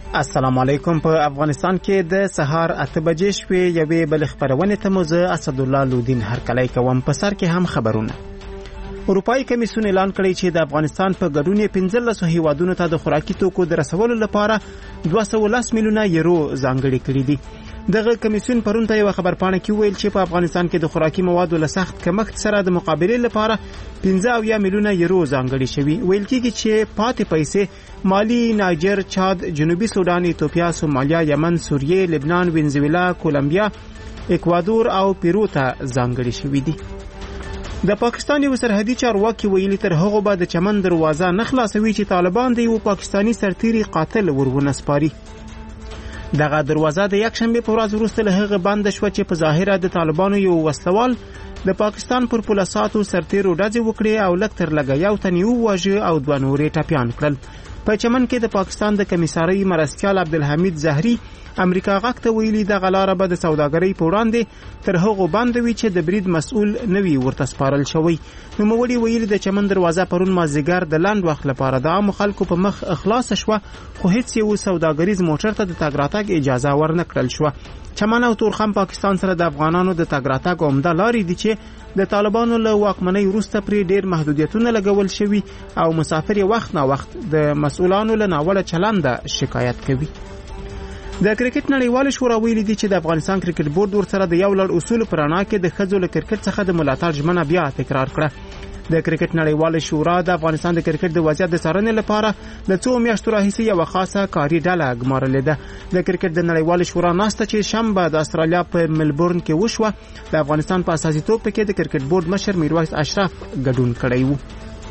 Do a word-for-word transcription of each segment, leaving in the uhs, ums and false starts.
السلام علیکم. په افغانستان کې د سهار اته بجې شوې یوې بل خبرونه ته مو زه اسد الله لودین هرکلی کوم. په سر کې هم خبرونه. اروپایي کمیسیون اعلان کړی چې د افغانستان په ګډون پنځلس هیوادونو ته د خوراکي توکو د رسولو لپاره دوه سوه لس میلیونه یورو ځانګړي کړي دي. دغه کمیسیون پرون ته یو خبرپاڼه کې ویل چې په افغانستان کې د خوراکي موادو له سخت کمښت سره د مقابلې لپاره پنځه اویا میلیونه یورو ځانګړي شوي. ویل کېږي چې پاتې پیسې مالی، نایجر، چاد، جنوبي سودان، ایتوپیا، سومالیا، یمن، سوریه، لبنان، وینزویلا، کولمبیا، اکوادور او پیرو ته ځانګړي شوي دي. د پاکستان یو سرحدي چارواکي ویلي تر هغه به د چمن دروازه نه خلاصوي چې طالبان د یو پاکستانی سرتیري قاتل ورونه سپاري. دغه دروازه د یک شنبه په ورځ وروسته له هغه بند شو چې په ظاهره د طالبانو یو وسلوال د پاکستان پر پولیساتو سرتیرو ډزې وکړي او لږ تر لږه یو تن یې وواژه او دوه نورې ټپیان کړل. په چمن کې د پاکستان د کمیسارۍ مرستیال عبدالحمید زهري امریکا غاک ته ویلي د غلاره به د سوداګرۍ په وړاندې تر هغه باندې وی چې د برید مسؤل نوي ورته سپارل شوی. نو موړي ویلي د چمن دروازه پرون مازیګر د لاند وخت لپاره د عام خلکو په مخ اخلاص شو، خو هیڅ یو سوداګریز موټر ته د تګ راتګ اجازه ورنه کړل شو. چمن او تورخم پاکستان سره د افغانانو د تګ راتګ عمده لارې دي چې د طالبانو له واکمنۍ وروسته پرې ډېر محدودیتونه لګول شوي او مسافر یې وخت نه وخت د مسؤلانو له ناوړه چلنده شکایت کوي. د کرکټ نړیوال شورا ویلي دي چې د افغانستان کرکټ بورډ ورسره د یو لړ اصول پر اړه کې د ښځو له کرکټ څخه د ملاتړ ژمنه بیا تکرار کړه. د کرکټ نړیوال شورا د افغانستان د کرکټ د وضعیت د څارنې لپاره له څو میاشتو راهیسې یوه خاصه کاري ډله ګمارلې ده. د کرکټ د نړیوال شورا ناسته چې شنبه د استرالیا په ملبورن کې وشوه، د افغانستان په اساسیتوب پکې د کرکټ بورډ مشر میرویس اشرف ګډون کړی و.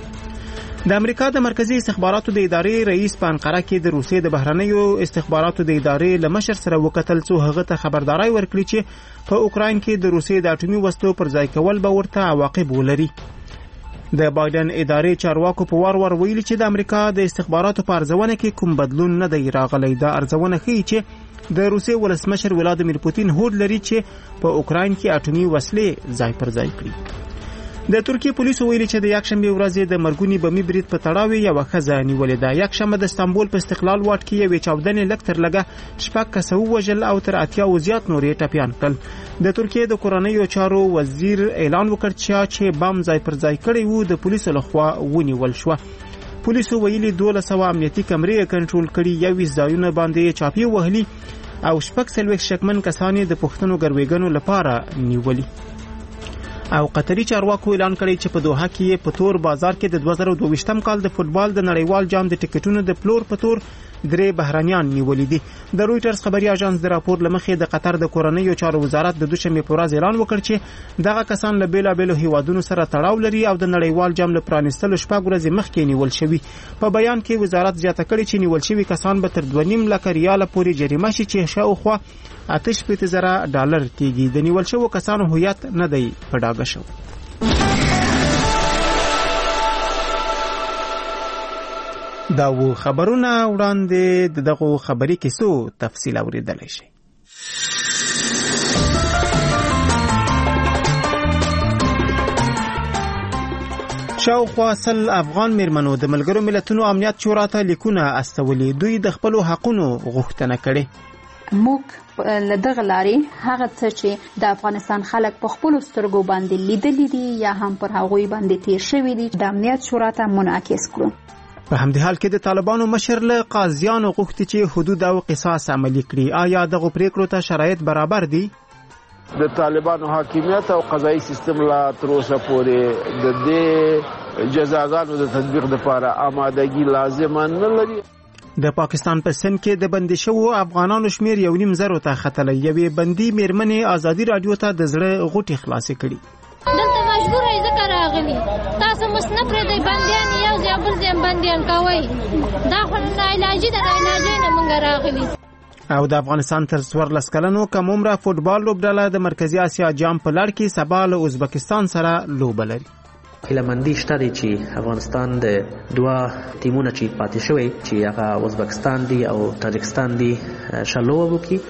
د امریکا د مرکزی استخباراتو د ادارې رئیس په انقره کې د روسیې د بهرنیو استخباراتو د ادارې له مشر سره وکتل څو هغه ته خبرداري ورکړي چې په اوکراین کې د روسیې د اټومي وسلو پر ځای کول به ورته عواقب ولري. د بایدن ادارې چارواکو په وار وار ویلي چې د امریکا د استخباراتو په ارزونه کې کوم بدلون نه دی راغلی. دا ارزونه ښیي چې د روسیې ولسمشر ولادیمیر پوتین هوډ لري چې په اوکراین کې اټومي وسلې ځای پر ځای کړي. د ترکیه پولیسو ویلي چې د یکشنبه ورځ د مرګونی بمي برید په تړاو یو ښځه نیولې ده. یکشنبه د استانبول په استقلال واټ کې یو چاودنې لږ تر لږه شپږ کسه ووژل او تر اتیا او زیات نورې ټپیان کړل. د ترکیه د کورنیو چارو وزیر اعلان وکړ چې بم ځای پر ځای کړی وو د پولیسو لخوا ونیول شو. پولیسو ویلي دوه سوه امنیتي کمرې کنټرول کړي، یویشت ځایونه باندې چاپی وهلي او شپږ څلوېښت شکمن کسان د پښتنو ګروېګنو لپاره نیولي. او قطري چارواکو اعلان کړی چې په دوحه کې په تور بازار کې د دوه زره دوه ویشتم کال د فوتبال د نړیوال جام د ټیکټونو د پلور په تور درې بهرانيان نیولې دي. د رويټرز خبري اژانس د راپور لمخې د قطر د کورنیو چارو وزارت د دوشنبه په ورځ اعلان وکړ چې دغه کسان له بیلابېلو هیوادونو سره تړاو لري او د نړیوال جام له پرانیستلو شپږ ورځې مخکې نیول شوي. په بیان کې وزارت زیاته کړې چې نیول شوي کسان به تر دوه نیم لک ریاله پورې جریمه شي چې شاوخوا اته شپېته زره ډالر کېږي. د نیول شوو کسانو هویت نه دی په ډاګه شو. دا و خبرونه وړاندې د دغه خبري کیسو تفصیل اوریدلای شي. شاوخوا سل افغان میرمنو د ملګرو ملتونو امنیت شورا ته لیکونه استولي. دوی د خپل حقونو غوښتنه کړې. موږ لدغه لارې هغه څه چې د افغانستان خلک په خپل سترګو باندې لیدلي دي یا هم پر هغوی باندې تیر شوي دي د امنیت شورا ته منعکس کړو. په همدې حال کې د طالبانو مشر له قاضیانو غوښتي چې حدود او قصاص عملي کړي. آیا دغه پریکړو ته شرایط برابر دي؟ د طالبانو حاکمیت او قضایي سیستم لا تر اوسه پورې د دې جزاګانو د تطبیق لپاره آمادګي لازمه نه لري. د پاکستان په سند کې د بندي شوو افغانانو شمیر یو نیم زرو ته ختلی. یوې بندي میرمنې ازادي رادیو ته د زړه غوټې خلاصې کړي. دلته مجبور یې ځکه راغلي، تاسو مس نه پرېږدئ بندیان یو ځای بل ځای بندیان کوئ، دا خو ناعلاجي ده، ناعلاجۍ نه موږ راغلي. او د افغانستان تر څوارلس کلنو کم عمره فوټبال لوبډله د مرکزي اسیا جام په لړ کې سبا له ازبکستان سره لوبه لري. هیلهمندي شته دی چې افغانستان د دوه ټیمونه چې پاتې شوی چې هغه ازبکستان دی او تاجکستان دی ښه لوبه وکړي.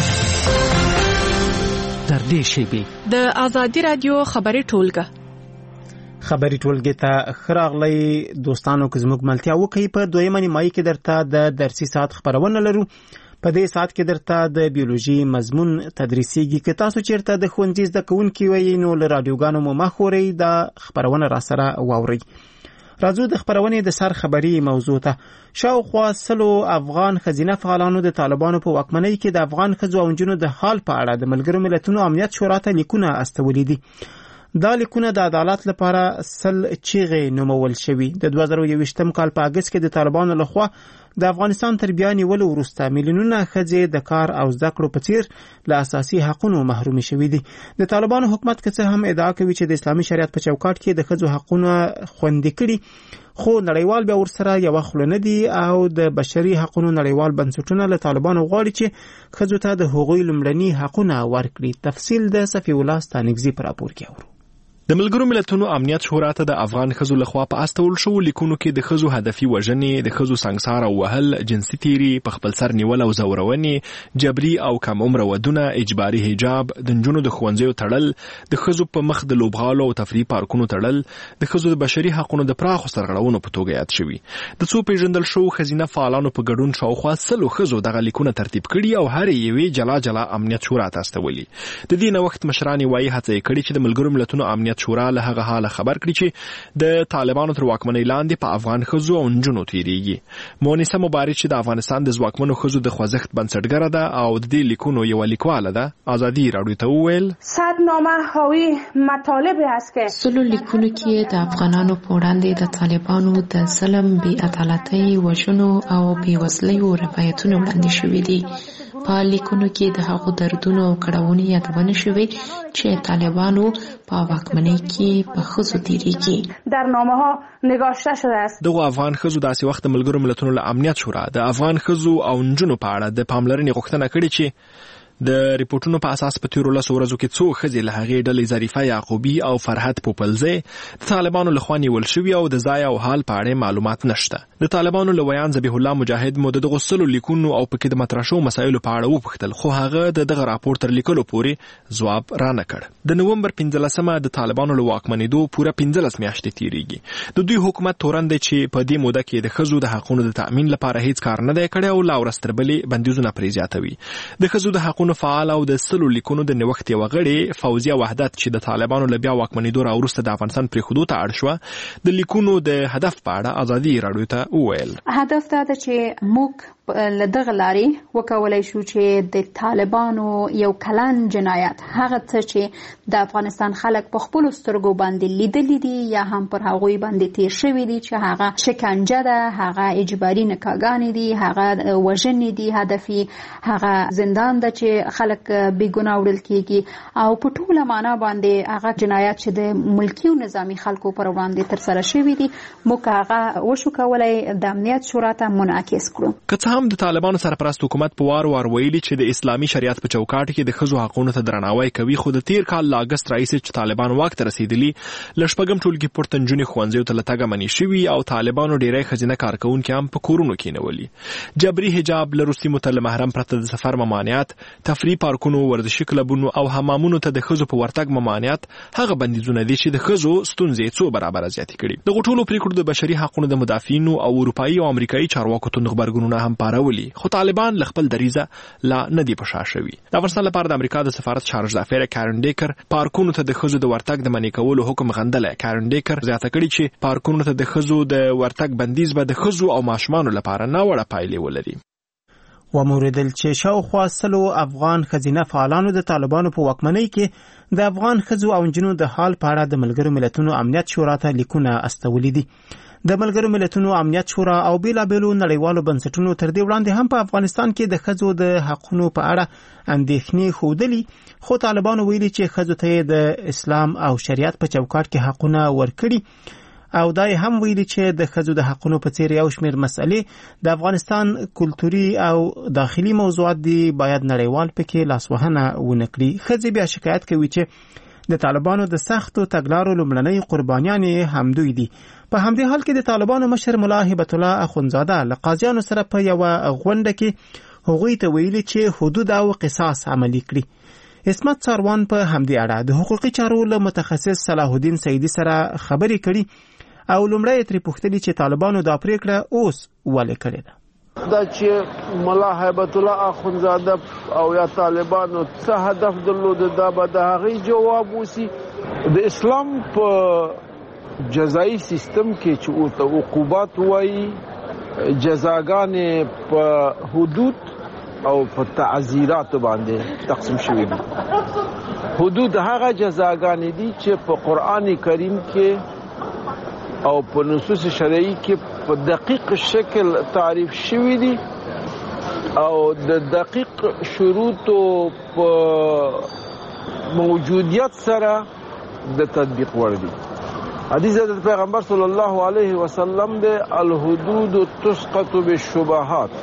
تر دې شیبې د ازادي رادیو خبري ټولګه خبري ټولګي ته خراغلي دوستانو که زموږ ملتیا وکي په دویمه نیمایي کې درته د درسي ساعت خبرونه لرو. په دې ساعت کې درته د بیولوژي مضمون تدریسيږي. که تاسو چیرته د ښوونځي زده کوونکي وئ نو له راډیوګانو مو مه خورئ، دا خبرونه راسره واورئ. راځو د خبرونې د سر خبري موضوع ته. شاوخوا سلو افغان ښځینه فعالانو د طالبانو په واکمنۍ کې د افغان ښځو او نجونو د حال په اړه د ملګرو ملتونو امنیت شورا ته لیکونه استولي دي. دا لیکونه د عدالت لپاره سل چیغې نومول شوي. د دوه زره یوویشتم کال په اګست کې د طالبانو لخوا د افغانستان تر بیا نیولو وروسته میلیونونه ښځې د کار او زده کړو په څیر له اساسي حقونو محرومې شوي دي. د طالبانو حکومت که څه هم ادعا کوي چې د اسلامي شریعت په چوکاټ کې د ښځو حقونه خوندي کړي، خو نړیوال بیا ورسره یوه خوله نه دي او د بشري حقونو نړیوال بنسټونه له طالبانو غواړي چې ښځو ته د هغوی لومړني حقونه ورکړي. تفصیل د صفي الله ستانکزي په راپور کې اورو. د ملګرو ملتونو امنیت شورا ته د افغان ښځو لخوا په استول شو لیکونو کې د ښځو هدفي وژنې، د ښځو سنګسار او وهل، جنسي تیری، په خپل سر نیول او زورونې، جبري او کم عمره ودونه، اجباري حجاب، د نجونو د ښوونځیو تړل، د ښځو په مخ د لوبغالو او تفریح پارکونو تړل، د ښځو د بشري حقونو د پراخو سرغړونو په توګه یاد شوي. د څو پیژندل شو ښځینه فعالانو په ګډون شاوخوا سلو ښځو دغه لیکونه ترتیب کړي او هر یوې جلا جلا امنیت شورا ته استولي. د دې نوښت مشران وایي هڅه یې کړې چې د ملګرو ملتونو امنیت شورا له هغه حاله خبر کړي چې د طالبانو تر واکمنۍ لاندې په افغان ښځو او نجونو تیریږي. مونیسه مبارک چې د افغانستان د ځواکمنو ښځو د خوځښت بنسټګره ده او د دې لیکونو یوه لیکواله ده، ازادي راډیو ته وویل صدنامه حاوی مطالب است که سلو لیکونو کې د افغانانو په وړاندې د طالبانو د ظلم، بې عدالتۍ، وژنو او بېوزلیو روایتونه وړاندې شوي دي. په لیکونو کې د هغو دردونو او کړاوونو یادونه شوې چې طالبانو په واکمنۍ کې په ښځو تیریږي. در نامه ها نگاشته شده است. دغه افغان ښځو داسې وخت د ملګرو ملتونو له امنیت شورا د افغان ښځو او نجونو په اړه د پاملرنې غوښتنه کړې چې د ریپورتونو په اساس په تیرو لسو ورځو کې څو ښځې له هغې ډلې ظریفه یعقوبي او فرحت پوپلزی د طالبانو لخوا نیول شوي او د ځای او حال په اړه معلومات نشته. د طالبانو له ویان ذبیح الله مجاهد مو د دغو سلو لیکونو او پکې د مطرح شوو مسایلو په اړه وپوښتل، خو هغه د دغه راپور تر لیکلو پورې ځواب رانه کړ. د نومبر پنځلسمه د طالبانو له واکمنېدو پوره پنځلس میاشتې تیریږي. د دوی حکومت تورن دی چې په دې موده کې د ښځو د حقونو د تأمین لپاره هیڅ کار نه دی کړی او لا ورځ تر بلې بندیزونه پرې زیاتوي. د ښځو د حقونو فعال او د سلو لیکونو د نوښت یوه غړې فوزیه وحدت چې د طالبانو له بیا واکمنېدو راوروسته د افغانستان پرېښودو ته اړ شوه، د لیکونو د هدف په اړه ازادي راډیو ته وویل هدف دا ده چې موږ له دغه لارې وکولای شو چې د طالبانو یو کلن جنایت، هغه څه چې د افغانستان خلک په خپلو سترګو باندې لیدلي دي یا هم پر هغوی باندې تیر شوي دي، چې هغه شکنجه ده، هغه اجباري نکاحګانې دي، هغه وژنې دي هدفي، هغه زندان ده چې خلک بېګناه وړل کېږي او په ټوله معنا باندې هغه جنایت چې د ملکي او نظامي خلکو پر وړاندې ترسره شوي دي، موږ هغه وشو کولی د امنیت شورا ته منعکس کړو. هم د طالبانو سرپرست حکومت په وار وار ویلي چې د اسلامي شریعت په چوکاټ کې د ښځو حقونو ته درناوی کوي، خو د تیر کال له اګست راهیسې چې طالبان واک ته رسېدلي له شپږم ټولګي پورته نجونې ښوونځیو ته له تګه منې شوي او طالبانو ډېری ښځینه کارکوونکي هم په کورونو کېنولي. جبري حجاب، له روسي ته له محرم پرته د سفر ممانعت، تفریح پارکونو، ورزشي کلبونو او حمامونو ته د ښځو په ورتګ ممانعت هغه بندیزونه دي چې د ښځو ستونزې څو برابره زیاتې کړي. دغو ټولو پرېکړو د بشري حقونو د مدافعینو او اروپایي او امریکایي چارواکو توند غبرګونونه هم پارولي، خو طالبان له خپل دریزه لا نه دي په شا شوي. د افغانستان لپاره د امریکا د سفارت چارج دافیر کارن ډیکر پارکونو ته د ښځو د ورتګ د منع کولو حکم غندلی. کارن ډیکر زیاته کړي چې پارکونو ته د ښځو د ورتګ بندیز به د ښځو او ماشومانو لپاره ناوړه پایلې ولري. وموردل چې شاوخوا سلو افغان ښځینه فعالانو د طالبانو په واکمنۍ کې د افغان ښځو او نجونو د حال په اړه د ملګرو ملتونو امنیت شورا ته لیکونه استولي دي. د ملګرو ملتونو امنیت شورا او بیلابیلو نړیوالو بنسټونو تر دې وړاندې هم په افغانستان کې د ښځو د حقونو په اړه اندېښنې ښودلي، خو طالبانو ویلي چې ښځو ته د اسلام او شریعت په چوکاټ کې حقونه ورکړي او دا هم ویلي چې د ښځو د حقونو په څیر یو شمېر مسئلې د افغانستان کلتوري او داخلي موضوعات دي، باید نړیوال پکې لاسوهنه ونه کړي. ښځې بیا شکایت کوي چې د طالبانو د سختو تګلارو لومړنۍ قربانیانې همدوی دي. په همدې حال کې د طالبانو مشر ملا هبت الله اخونزاده له قاضیانو سره په یوه غونډه کې هغوی ته ویلي چې حدود او قصاص عملي کړي. اسمت څاروان په همدې اړه د حقوقي چارو له متخصص صلاح الدین سعیدي سره خبرې کړي او لومړی یې ترې پوښتلي چې طالبانو دا پریکړه اوس ولې کړې ده. دا چې ملا هیبت الله اخونزاده او یا طالبانو څه هدف درلود دا به د هغې جواب وسی. د اسلام په جزایي سیستم کې چې ورته عقوبات وایي جزاګانې په حدود او په تعزیرات باندې تقسیم شوي دي. حدود هغه جزاګانې دي چې په قرآن کریم کې او په نصوص شرعي کې په دقیق شکل تعریف شوي دي او د دقیق شروطو په موجودیت سره د تطبیق وړ دي. حدیث د پیغمبر صلی الله علیه وسلم د الحدود تسقط بالشبهات،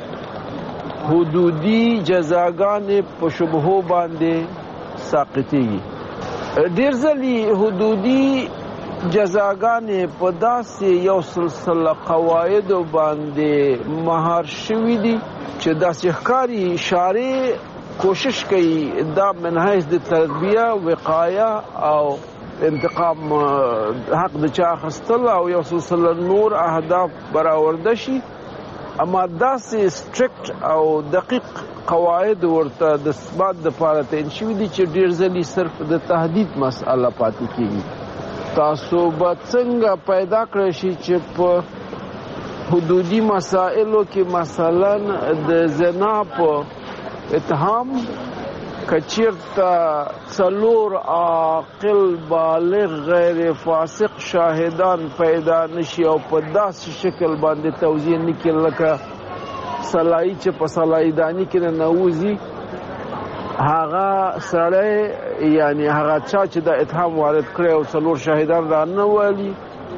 حدودی جزاګانې په شبهو باندې ساقطېږي. ډېر ځلې حدودي جزاګانې په داسې یو سلسله قواعدو باندې مهار شوي دي چې داسې ښکاري شارع کوشش کوي دا من حیث د تربیه، وقایه او انتقام حق د چا اخیستل او یو سلسله نور اهداف برآورده شي، اما داسې سټریکټ او دقیق قواعد ورته د ثبات دپاره تعین شوي دي چې ډېر ځلې صرف د تهدید مسأله پاتې کېږي. تاسو به څنګه پیدا کړئ شي چې په حدودي مسائلو کې مثلا د زنا په اتهام کچیرته څلور عاقل بالغ غیر فاسق شاهدان پیدا نشي او په داسې شکل باندې توضیح نه کړي لکه سلایي چې په سلایداني کې ننوځي هغه سړی یعنی هغه چا چې د اتهام وارد کړی او څلور شاهدان را نه والي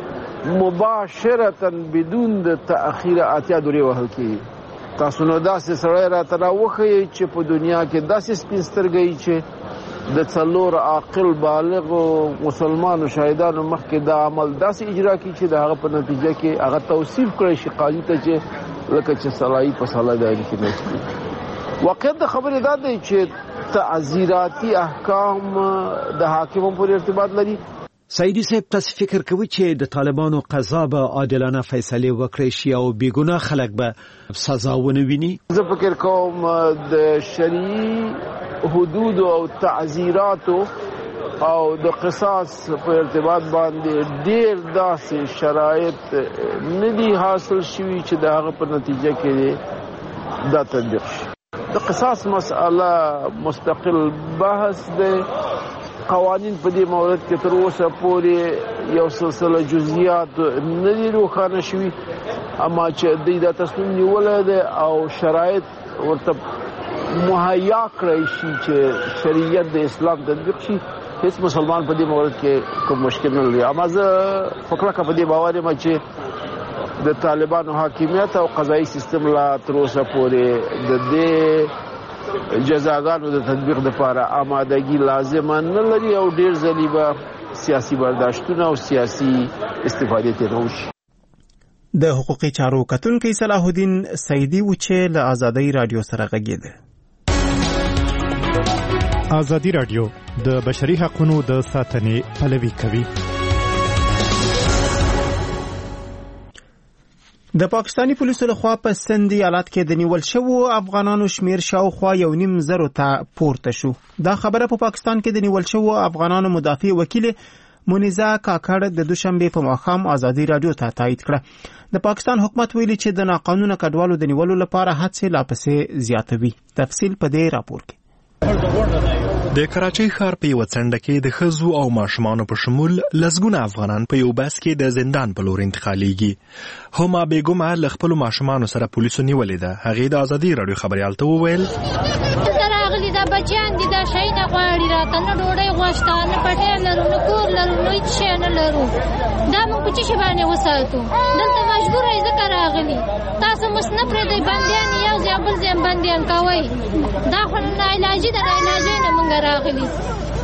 مباشرتا بدون د تأخیر اتیا دورې وهل کېږي. تاسو نو داسې سړی راته راوښیئ چې په دنیا کې داسې سپین سترګی چې د څلور عاقل بالغو مسلمانو شاهدانو مخکې دا عمل داسې اجرا کړي چې د هغه په نتیجه کې هغه توصیف کړی شي قاضي ته چې لکه چې سلایي په سلایداني کې نشته. واقعیت د خبرې دا دی چې تعزیراتي احکام د حاکمو پورې ارتباط لري. سعیدي صاحب، تاسو فکر کوئ چې د طالبانو قضا به عادلانه فیصلې وکړي شي او بیګناه خلک به سزا ونه ویني؟ زه فکر کوم د شرعي حدود او تعزیراتو او د قصاص په ارتباط باندې ډېر داسې شرایط نه دي حاصل شوي چې د هغه په نتیجه کې دا تطبیق شي. د قصاص مسأله مستقل بحث دی. قوانین په دې مورد کې تر اوسه پورې یو سلسله جزئیات نه دي روښانه شوي، اما چې دوی دا تصمیم نیولی دی او شرایط ورته مهیا کړی شي چې شریعت د اسلام تطبیق شي، هیڅ مسلمان په دې مورد کې کوم مشکل نه لري. اما زه په کلکه په دې باور یم چې د طالبانو حاکمیت او قضایي سیستم لا تر اوسه پورې د دې جزاګانو د تطبیق لپاره آمادګي لازمه نه لري او ډېر ځلې به سیاسي برداشتونه او سیاسي استفادې ترې وشي. د حقوقي چارو کتونکی صلاح الدین سعیدي و چې له آزادۍ رادیو سره غږېده. آزادي رادیو د بشري حقوقو د ساتنې پلوي کوي. د پاکستانی پولیسو لخوا په سند ایالت کې د نیول شوو افغانانو شمیر شاوخوا یو نیم زرو ته پورته شو. دا خبره په پاکستان کې د نیول شوو افغانانو مدافع وکیل مونیزا کاکړ د دوشنبه په ماښام آزادي رادیو ته تایید کړه. د پاکستان حکومت ویلي چې د ناقانونه کډوالو د نیولو لپاره هڅې لا پسې زیاتوي. تفصیل په دې راپور کې. د کراچۍ ښار په یوه څنډه کې د ښځو او ماشومانو په شمول لسګونه افغانان په یو بس کې د زندان په لور انتقالیږي. هما بیګمه له خپلو ماشومانو سره پولیسو نیولې ده. هغې د ازادي راډیو خبریال ته وویل راغلي دا بچیان دي دا شی نه غواړي راته نه ډوډۍ غوښته نه پټی لرو نه کور لرو نه هېڅ شی نه لرو. دا موږ په څه شي باندې وساتو؟ دلته مجبوره یې ځکه راغلي. تاسو مس نه پرېږدئ بندیان یو ځای بل ځای بندیان کوئ. دا خو ناعلاجي ده، ناعلاجۍ نه موږ راغلي.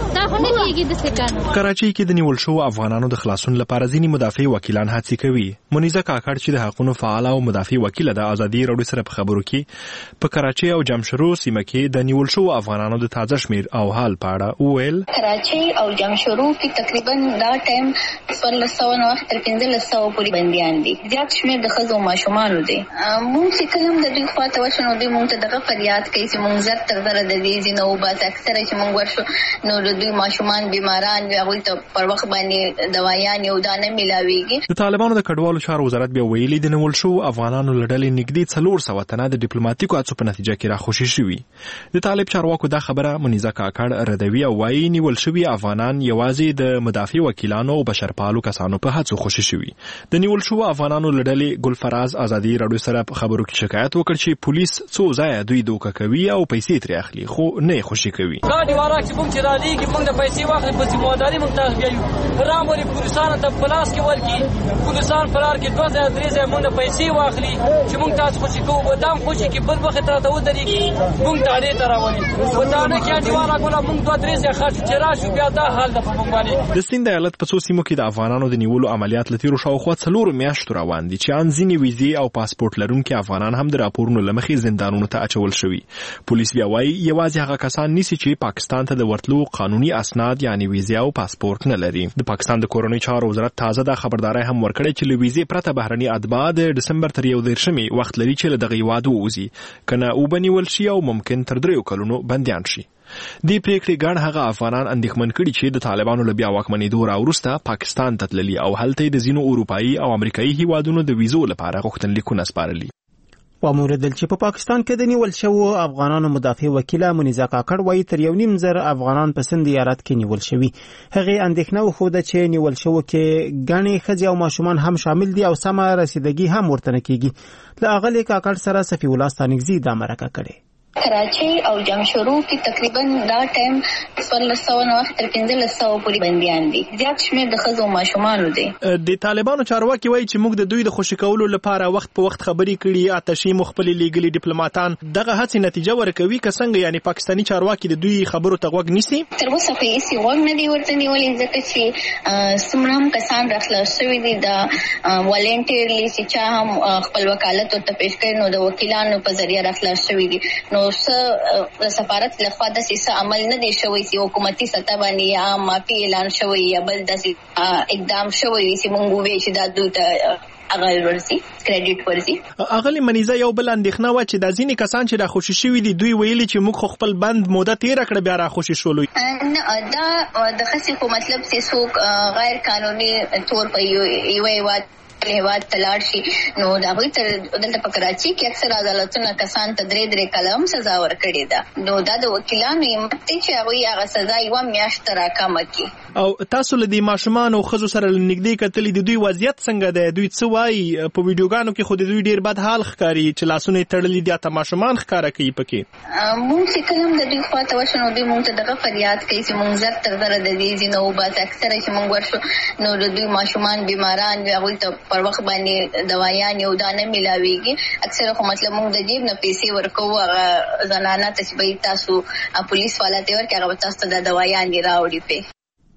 دا خو نه کېږي داسې کنه. کراچۍ کې د نیول شوو افغانانو د خلاصون لپاره ځینې مدافع وکیلان هڅې کوي. منیزه کاکړ چې د حقونو فعاله او مدافع وکیله ده، ازادي راډیو سره په خبرو کې په کراچۍ او جمشورو سیمه کې د نیول شوو افغانانو د تازه شمیر او حال په اړه وویل. کراچۍ او جمشورو کې تقریبا دا ټایم څوارلس سوه نه تر پنځلس سوه پورې بندیان دي. زیات شمیر د ښځو او ماشومانو دی. موږ چې کله هم د دوی خواته ورشو نو دوی موږ ته دغه فریاد کوي چې موږ زر تر زره د دې ځینه وباسو. اکثره چې موږ ورشو نو د دوی ماشومان بیماران وي، هغوی ته پر وخت باندې دوایانې او دا نه میلاویږي. د طالبانو د کډوالو چارو وزارت بیا ویلي د نیول شوو افغانانو له ډلې نږدې څلور سوه تنه د ډیپلوماټیکو هڅو په نتیجه کې راخوشي شوي. د طالب چارواکو دا خبره منیزه کاکړ ردوي او وایي نیول شوي افغانان یوازې د مدافع وکیلانو او بشرپالو کسانو په هڅو خوشي شوي. د نیول شوو افغانانو له ډلې ګلفراز ازادي راډیو سره په خبرو کې شکایت وکړ چې پولیس څو ځایه دوی دوکه کوي او پیسې ترې اخلي خو نه یې خوشي کوي. دا دیواره چې موږ چې رالیږي موږ د پیسې واخلي په ذمهداري موږ تاسو بیایو راموري پولیسانو ته پلاس کې ورکړي، پولیسان فرار کې دوه ځایه درې ځایه موږ د پیسې واخلي چې موږ تاسو خوشي کوو. به دا هم خوشي کې بل وخت راته ودرېږي موږ ډاډې ته راولي. په دانه کې دیواره ګوله موږ دوه درې ځایه خرڅ چې راشو بیا دا حال ده په موږ باندې. د سیند ایالت په څو سیمو کې د افغانانو د نیولو عملیات له تېرو شاوخوا څلورو میاشتو روان دي چې ان ځینې ویزې او پاسپورټ لرونکي افغانان هم د راپورونو له مخې زندانونو ته اچول شوي. پولیس بیا وایي یوازې هغه کسان نیسي چې پاکستان ته د ورتلو قانوني اسناد یعنی ویزې او پاسپورټ نه لري. د پاکستان د کورنۍ چارو وزارت تازه دا خبرداری هم ورکړی چې له ویزې پرته بهرني اتباع د ډسمبر تر یو دېرشمې وخت لري چې له دغه هیواد ووځي، که نه وبنیول شي او ممکن تر دریو کلونو بندیان شي. دې پریکړې ګڼ هغه افغانان اندېښمن کړي چې د طالبانو له بیا واکمنېدو راوروسته پاکستان ته تللي او هلته یې د ځینو اروپایي او امریکایي هیوادونو د ویزو لپاره غوښتنلیکونه سپارلي. وموردل چې په پاکستان کې د نیول شوو افغانانو مدافع وکیله منیزه کاکړ وایي تر یو نیم زر افغانان په سند ایالت کې نیول شوي. هغې اندېښنه وښوده چې نیول شوو کې ګڼې ښځې او ماشومان هم شامل دي او سمه رسیدګي هم ورته نه کېږي. له اغلې کاکړ سره صفي الله ستانکزي دا مرکه کړې. کراچۍ او جمشورو کې تقریبا دا ټایم څوارلس سوه نه تر پنځلس سوه پورې بندیان دي. زیات شمیر د ښځو او ماشومانو دی. د طالبانو چارواکي وایي چې موږ د دوی د خوشي کولو لپاره وخت په وخت خبرې کړي، اتشي مو خپلې لیږلي ډیپلوماتان. دغه هڅې نتیجه ورکوي که څنګه؟ یعنی پاکستاني چارواکي د دوی خبرو ته غوږ نیسي؟ تر اوسه خو هېڅ غوږ نه دي ورته نیولي، ځکه چې څومره هم کسان راخلاص شوي دي د والنټیرلی چې چا هم خپل وکالت ورته پیش کړی نو د وکیلانو په ذریعه راخلاص شوي دي. نو څه د سفارت لخوا داسې څه عمل نه دی شوی چې حکومتي سطح باندې یا معافي اعلان شوی یا بل داسې اقدام شوی چې موږ ووایو چې دا دوی ته اغل ورسي کریډټ ورسي. اغلی منیزه یو بل اندېښنه وه چې دا ځینې کسان چې راخوشي شوي دي دوی ویلي چې موږ خو خپل بند موده تېره کړه بیا راخوشي شولو. نه دا د خسي خو مطلب چې څوک غیر قانوني طور په یو هیواد هیواد تلاړ شي نو دا هغوی ته دلته په کراچۍ کې اکثر عدالتونه کسان ته درې درې کاله هم سزا ورکړې ده. نو دا د وکیلانو همت دی چې هغوی هغه سزا یوه میاشت راکمه کړي. او تاسو له دې ماشومانو او ښځو سره نږدې کتلي د دوی وضعیت څنګه دی؟ دوی څه وایي؟ په ویډیوګانو کې خو د دوی ډېر بد حال ښکاري چې لاسونه یې تړلي دي، حتی ماشومان ښکاره کوي پکې. موږ چې کله هم د دوی خواته ورشو نو دوی موږ ته دغه فریاد کوي چې موږ زر تر زره د دې ځینه وباسو. اکثره چې موږ ورشو نو د دوی ماشومان بیماران وي، هغوی ته پر وخت باندې دوایانې او دا نه میلاویږي. اکثره خو مطلب موږ د جیب نه پیسې ورکوو هغه زنانه ته چې به تاسو پولیس والا ته ورکړي هغه به تاسو ته د دوایانې راوړي پې.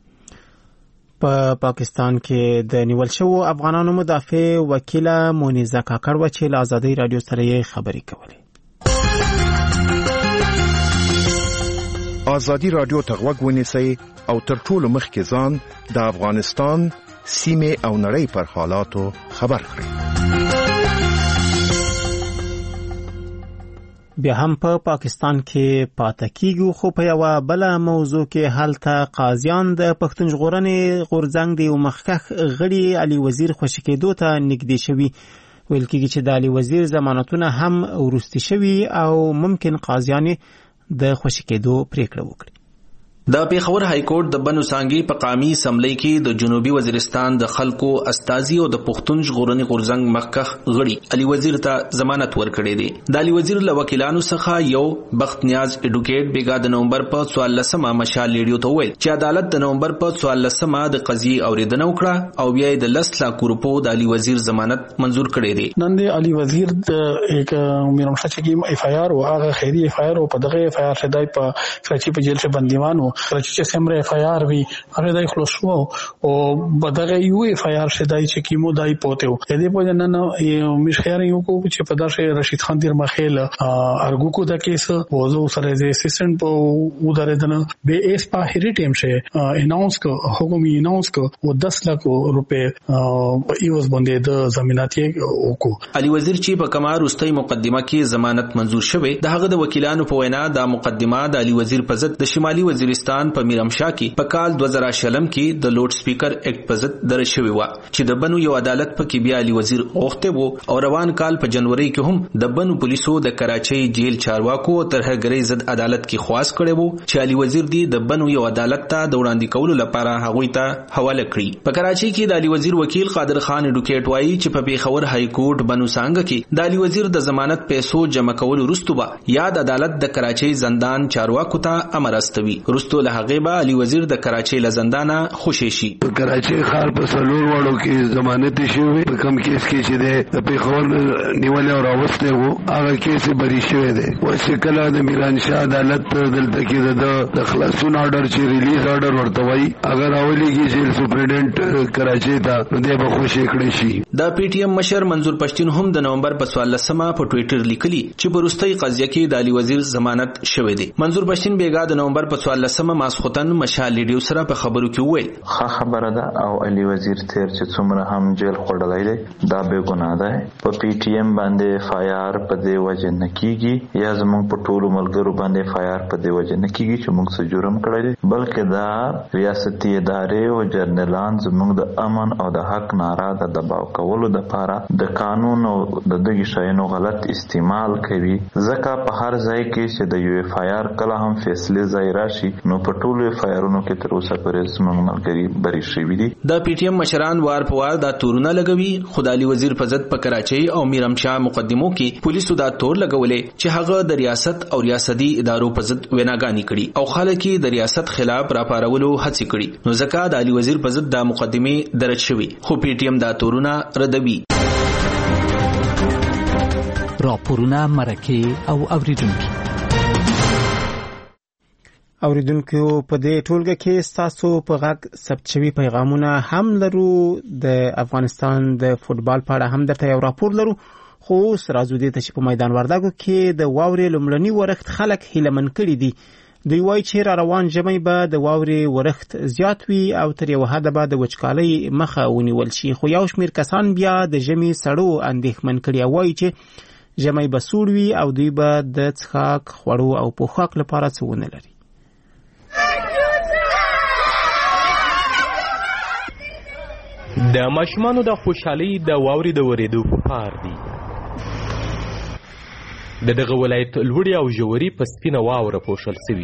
په پاکستان کې د نیول شوو افغانانو مدافع وکیله منیزه کاکړ و چې له ازادۍ راډیو سره یې خبرې کولې. ازادي راډیو ته غوږ ونیسئ او تر ټولو مخکې ځان د افغانستان سیمه او نړۍ پر حالاتو خبر کړئ. بیا هم په پا پاکستان کې پاتې کیږو، خو په یوه بله موضوع کې هلته قاضیان د پښتون ژغورنې غورځنګ د یو مخکښ غړي علي وزیر خوشي کېدو ته نږدې شوي. ویل کېږي چې د علي وزیر ضمانتونه هم وروستي شوي او ممکن قاضیان د خوشي کېدو پریکړه وکړي. د پیښور های کورټ د بنو سانګي په قامي اسمبلی کې د جنوبي وزیرستان د خلکو استازي او د پښتون ژغورنې غورځنګ مخکښ غړي علي وزیر ته ضمانت ورکړی دی. د علي وزیر له وکیلانو څخه یو بخت نیاز اډوکیټ بیګا د نومبر په څوارلسمه مشال ریډیو ته وویل چې عدالت د نومبر په څوارلسمه د قضیې اوریدنه وکړه او بیا د لس لاکو روپو د علي وزیر ضمانت منظور کړی دی. نن د علي وزیر د یک میرمن شچګیم اف آی آر او هغه خیری اف آی آر او په دغه اف آی آر شدای په کراچي په جیل کې بندیوانو خرچ سمره اف آی آر وی هغه دای خلاص شو او بدغه یو اف آی آر شدای چې کیمو دای پوتو دې په نن یو مشخیار یو کو چې په داسې رشید خان دیر مخیل ارګو کو دا کیس وځو سره د اسسټنټ په ودارېدنه به اس په هری ټیم شه اناونس کو حکومي اناونس کو و دس لک روپے ایوز باندې د ضمانت وکړو. علي وزیر چې په کمار واستي مقدمه کې ضمانت منزور شوه د هغه د وکیلانو په وینا د مقدمه د علي وزیر په ضد د شمالي وزیرستان په میرمشاه کې په کال دوه زره شلم کې د لوډ سپیکر اکټ په ضد درج شوی و چې د بنو یو عدالت په کې بیا علي وزیر اوخته وو او روان کال په جنوري کې هم د بنو پولیسو د کراچۍ جیل چارواکو ترهګرۍ ضد عدالت کې خواست کړي وو چې علي وزیر دی د بنو یو عدالت ته د وړاندې کولو لپاره هغوی ته حواله کړی. په کراچۍ کې د علي وزیر وکیل قادر خان اډوکیټ وایي چې په پیښور های کورټ بنو سانګ کې د علي وزیر د ضمانت پیسو جمع کولو وروسته به یاد عدالت د کراچۍ زندان چارواکو ته امر استوي. وروسته له هغه به علي وزیر د کراچۍ له زندانه خوشی شي. کراچۍ ښار په سلور وړو کې ضمانت شوی په کم کیس کې چې د پیښور نیول او راوسته وو هغه کیس بری شوی دی. واسه کله د میرانشاه عدالت دلته کې د خلاصون آرډر چې ریلیز آرډر ورته وایي اگر اولیږي چې سپرډنټ کراچۍ ته نو د خوشی کړی شي. د پی ټی ایم مشر منظور پښتون هم د نومبر په څوارلسمه په ټوئیټر لیکلی چې بروستۍ قضیه کې د علي وزیر ضمانت شوی دی. منظور پښتون بیګا د نومبر په څوارلسمه ماسختن مشال لیډیو سره په خبرو کې وویل ښه خبره ده او علي وزیر تیر چې څومره هم جیل خوړلای دی دا به ګناه ده. په پی ټی ایم باندې اف آی آر په دې وجه نه کیږي یا زموږ په ټولو ملګرو باندې اف آی آر په دې وجه نه کیږي چې موږ څه جرم کړی دی بلکې دا ریاستي ادارې او جرنلان زموږ د امن او د حق ناره د دباو کولو لپاره د قانون او د دغه شایانو غلط استعمال کوي. ځکه په هر ځای کې چې د یو اف آی آر کله هم فیصله ځای راشي نو په ټولو اف آی آرونو کې تر اوسه پورې زموږ ملګري بری شوي دي. د پی ټی ایم مشران وار په وار دا تورونه لګوي. خو د علي وزیر په ضد په کراچۍ او میرمشاه مقدمو کې پولیسو دا تور لګولې چې هغه د ریاست او ریاستي ادارو په ضد ویناګانې کړي او خلک د ریاست خلاف راپارولو هڅې کړي. نو ځکه د علي وزیر په ضد د مقدمې درج شوی خو پی ټی ایم دا تورونه ردوي. راپورونه مرکه او اوریدونکو اوریدونکو په دې ټولګه کې ستاسو په غږ ثبت شوي پیغامونه هم لرو. د افغانستان د فوتبال په اړه هم درته یو راپور لرو خو اوس راځو دې ته چې په میدان وردګو کې د واورې لومړني ورښت خلک هیلهمن کړي دي. دوی وایي چې را روان ژمی به د واورې ورښت زیات وي او تر یو حده به د وچکالۍ مخه ونیول شي. خو یو شمېر کسان بیا د ژمي سړو اندېښمن کړي او وایي چې ژمی به سوړ وي او دوی به د څښاک خوړو او پوښاک لپاره څه ونه لري. د ماشومانو د خوشحالۍ د واورې د ورېدو په پار دي. د دغه ولایت لوړې او ژورې په سپینه واوره پوښل شوي.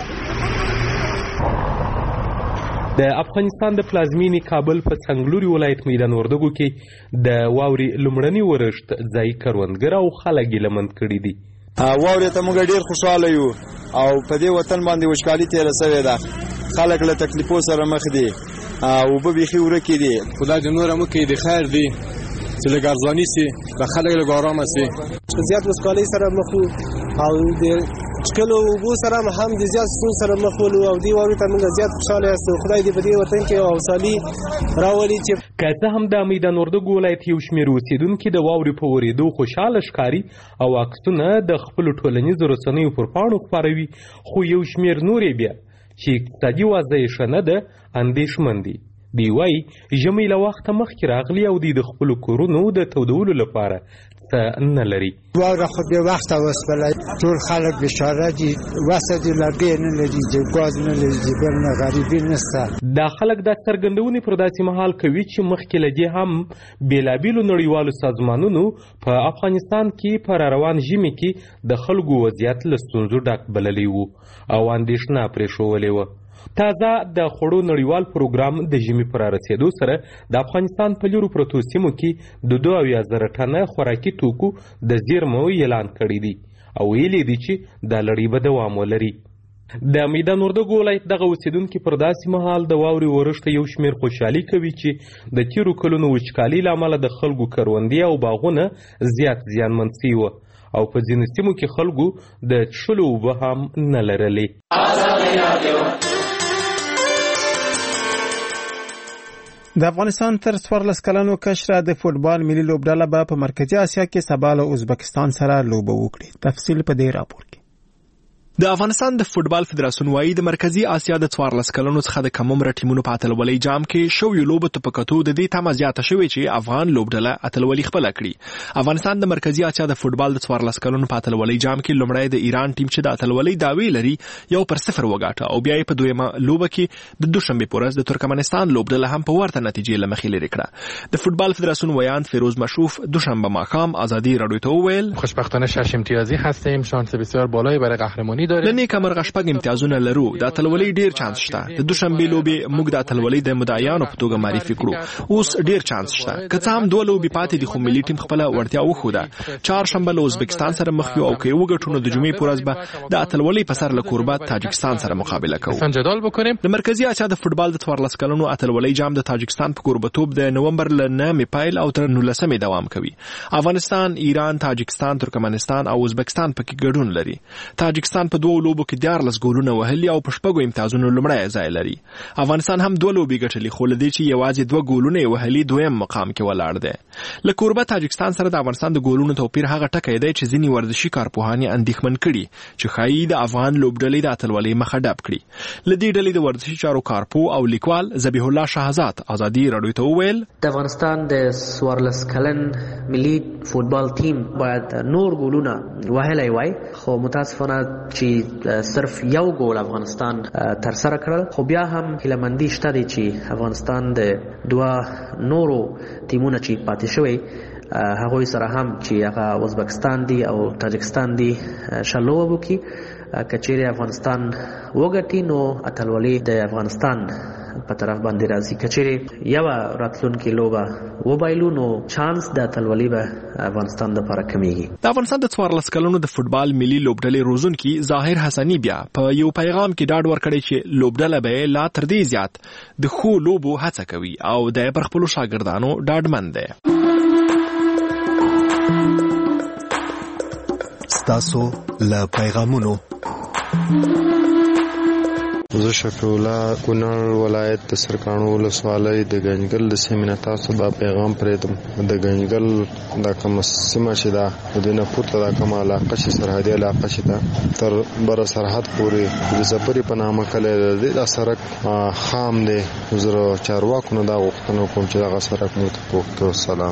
د افغانستان د پلازمینې کابل په څنګلوري ولایت میدان وردګو کې د واورې لومړني ورښت ځایي کروندګر او خلک یې لمند کړي دي. واورې ته موږ ډېر خوشحاله یو او په دې وطن باندې وچکالي تېره سوې ده. خلک له تکلیفو سره مخ دي او اوبه بیخي ورکې دي. خدای دې نور هم کوي د خیر دی چې لږ ارزاني سي د خلک لږ ارامه سي. زیات وچکالۍ سره مخ او د څښلو اوبو سره هم د زیات ستونزو سره مخ ولو او دې واورې ته موږ زیات خوشحاله یاستو. خدای دې په دې وطن کې حوصلې راولي چې که څه هم د میدان وردګو ولایت یو شمېر اوسېدونکي د واورې په ورېدو خوشحاله ښکاري او عکسونه د خپلو ټولنیزو رسنیو پر پاڼو خپروي خو یو شمېر نور یې بیا چې اقتصادي وضع یې ښه نه ده اندېښمن دي. دی وایي ژمی له وخته مخکې راغلي او دوی د خپلو کورونو د تودولو لپاره څه نه لري. واوره خو بې وخته وسپله ټول خلک بېچاره دي وسه دي لرګی نه لري د ګاز نه لري د بل نه غریبي نشته. دا خلک دا څرګندونې پر داسې مهال کوي چې مخکې له دې هم بېلابېلو نړیوالو سازمانونو په افغانستان کې په راروان ژمي کې د خلکو وضعیت له ستونزو ډک بللی و او اندېښنه پرې ښولې وه. تازه د خوړو نړیوال پروګرام د ژمي پر رسېدو سره د افغانستان په لیرو پرتو سیمو کې د دوه اویا زره ټنه خوراکي توکو د زیرمو اعلان کړی دی او ویلي دي چې دا لړۍ به دوام ولري. د میدان وردګو ولایت دغه اوسېدونکي پر داسې مهال د واورې ورښت یو شمېر خوشحالي کوي چې د تېرو کلونو وچکالۍ له امله د خلکو کروندې او باغونه زیات زیانمن سوي وه او په ځینو سیمو کې خلکو د څښلو اوبه هم نه لرلې. د افغانستان تر څوارلس کلنو کشره د فوټبال ملي لوبډله به په مرکزی اسیا کې سبا له ازبکستان سره لوبه وکړي. تفصیل په دې راپور کې. د افغانستان د فوټبال فدراسیون وايي د مرکزی اسیا د څوارلس کلنو څخه د کم عمره ټیمونو په اتلولۍ جام کې شوې لوبو ته په کتو د دې تمه زیاته شوې چې افغان لوبډله اتلولۍ خپله کړي. افغانستان د مرکزی اسیا د فوټبال د څوارلس کلنو په اتلولۍ جام کې لومړی د ایران ټیم چې د اتلولۍ دعوی لري یو پر صفر وګاټه او بیا یې په دویمه لوبه کې د دوشنبه په ورځ د ترکمنستان لوبډله هم په ورته نتیجې له مخې لري کړه. د فوټبال فدراسیون ویاند فیروز مشروف دوشنبه ماښام آزادی رادیو ته وویل خوشبختانه شش امتیازی هستیم، شانس بسیار بالایی برای قهرمانی داریم. شپږ امتیازونه لرو. د اتلولۍ ډیر چانس شته. د دوشنبه لوبې موږ د اتلولۍ د مدعیانو په توګه معرفي کړو. اوس ډیر چانس شته. که څه هم دوه لوبې پاتې دي خو ملي ټیم خپل ورتیا وښوده. چهارشنبه له ازبکستان سره مخ یو او که وګټو نو د جمعې په ورځ به د اتلولۍ په سر له کوربه تاجکستان سره مقابله کوو. جدال بکنیم. د مرکزی اسیا د فوټبال د څوارلس کلنو اتلولۍ جام د تاجکستان په کوربتوب د نومبر له نهمې پیل او تر نولسمې دوام کوي. افغانستان، ایران، تاجکستان، ترکمنستان او ازبکستان پکې ګډون لري. تاجکستان په دوه لوبو کې دیارلس ګولونه وهلي او په شپږو امتیازونو لومړی ځای لري. افغانستان هم دوه لوبې ګټلې خو له دې چې یوازې دوه ګولونه یې وهلي دویم مقام کې ولاړ دی. له کوربه تاجکستان سره د افغانستان د ګولونو توپیر هغه ټکی دی چې ځینې ورزشي کارپوهان یې اندېښمن کړي چې ښایي د افغان لوبډلې د اتلولۍ مخه ډب کړي. له دې ډلې د ورزشي چارو کارپو او لیکوال ذبیح الله شهزاد آزادی رادیو ته وویل د افغانستان د څوارلس کلن ملي فوټبال ټیم باید نور ګولونه وهلی وای، خو متاسفانه چې صرف یو ګول افغانستان تر سره کړل. خو بیا هم هیلهمندي شته دی چې افغانستان د دوه نورو ټیمونو چې پاتې شوی هغوی سره هم چې هغه ازبکستان دی او تاجکستان دی شلو وکي. کچېرې افغانستان وګټي نو اتلولۍ د افغانستان په طرف باندې راځي. کچېرې یو راتلونکي لوبه وبایلو نو چانس د اتلولۍ به افغانستان لپاره کمیږي. د افغانستان د څوارلس کلنو د فوټبال ملي لوبډلې روزونکي ظاهر حسني بیا په یو پیغام کې ډاډ ورکړی چې لوبډله به لا تر دې زیات د ښو لوبو هڅه کوي او د پر خپلو شاګردانو ډاډمن دی. ستاسو له پیغامونو زه شفیع الله کونړ ولایت د سرکاڼو ولسوالۍ د ګنجګل د سیمې نه تاسو دا پیغام پرېږدم. د ګنجګل دا کومه سیمه چې ده د دې نه پورته دا کومه علاقه چې سرحدي علاقه چې ده تر بره سرحد پورې د زپرې په نامه کلی دی. دا سړک خام دی. زه چارواکو نه دا غوښتنه کوم چې دغه سړک موږ ته پوښ کړو. سلام.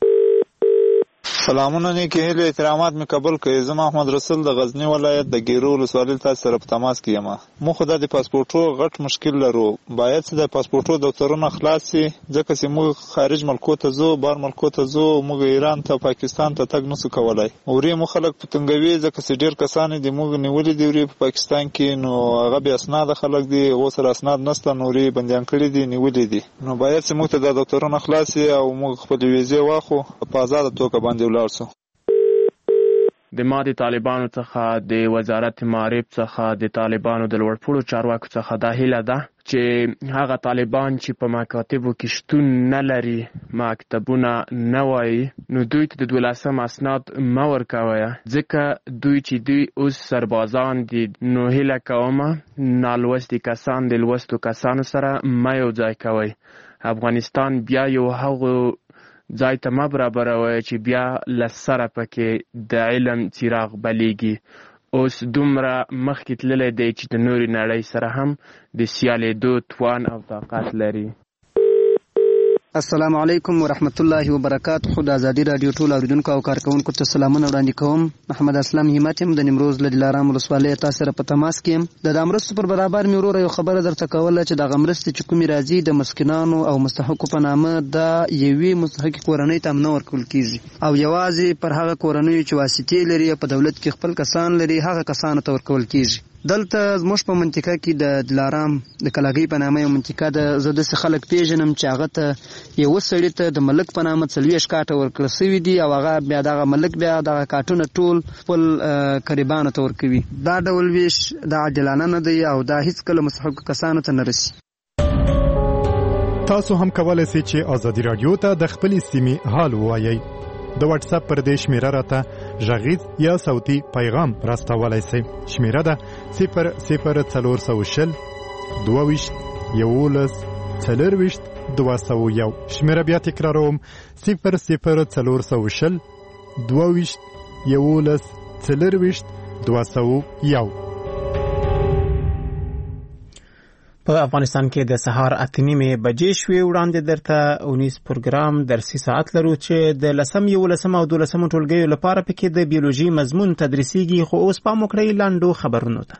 سلامونه نیکی هیله احترامات می قبول کړئ. زه محمد رسول د غزنی ولایت د ګیرو ولسوالۍ تاسو سره په تماس کې یم. موږ خو د پاسپورټو غټ مشکل لرو. باید چې د پاسپورټو دفترونه خلاص شي ځکه چې موږ خارج ملکو ته ځو، بار ملکو ته ځو. موږ ایران ته پاکستان ته تګ نسو کولای. اوري مو خلک په تنګوي ځکه چې ډیر کسان دي موږ نیولې دی ورې په پاکستان کې، نو هغه به اسناد خلک دي او سره اسناد نشته، نوري بنديان کړی دي نیولې دي. نو باید چې موږ ته د دفترونه خلاص شي او موږ خپل ویزه واخو په آزاد توګه باندې ولاړ شو. د ما د طالبانو څخه د وزارت معارف څخه د طالبانو د لوړپوړو چارواکو څخه دا هیله ده چې هغه طالبان چې په مکاتبو کې شتون نه لري، مکتبونه نه وایي، نو دوی ته د دولسم اسناد مه ورکوئ ځکه دوی چې دوی اوس سربازان دي. نو هیله کومه نالوستي کسان د لوستو کسانو سره مه یو ځای کوئ. افغانستان بیا یو هغو ځای ته مه برابروئ چې بیا له سره پکې د علم څراغ بلیږي. اوس دومره مخکې تللی دی چې د نورې نړۍ سره هم د سیالېدو توان او طاقت لري. السلام علیکم ورحمت الله وبرکاته. خود ازادي رادیو ټول اوریدونکو او کارکونکو ته سلامونه وړاندې کوم. محمد اسلام همت يم د نیمروز له دلارام ولسوالۍ تاسو سره په تماس کې یم. د دامرستو پر برابر مې ورور یو خبره درته کوله چې د غمرستې چې کومې راځي د مسکینانو او مستحقو په نامه د یوې مستحقې کورنۍ ته هم نه ورکول کیږي او یوازې پر هغه کورنیو چې واسطې لري او په دولت کې خپل کسان لري هغه کسانو ته ورکول کیږي. دلته زموږ په منطقه کې د دلارام د کلاګۍ په نامه یو منطقه ده. زه داسې خلک پیژنم چې هغه ته یوه سړي ته د ملک په نامه څلوېښت کاټه ورکړل سوي دي او هغه بیا دغه ملک بیا دغه کاټونه ټول خپل قریبانو ته ورکوي. دا ډول ویش دا عادلانه نه دی او دا هیڅکله مستحقو کسانو ته نه رسي. تاسو هم کولی سئ چې ازادي راډیو ته د خپلې سیمې حال ووایئ. د واتس اپ پر دې شمیره راته غږیز یا صوتي پیغام راستولی سئ. شمیره ده صفر صفر څلور سوه شل دوه ویشت یولس څلور ویشت دوه سوه یو. شمیره بیا تکراروم صفر صفر څلور سوه شل دوه ویشت یولس څلرویشت دوه سوه یو. په افغانستان کې د سهار اته نیمې بجې شوې. وړاندې درته اونیز پروګرام درسي ساعت لرو چې د لسم یولسم او دولسم ټولګیو لپاره پکې د بیولوژي مضمون تدریسیږي. خو اوس پام وکړئ لاندو خبرونو ته.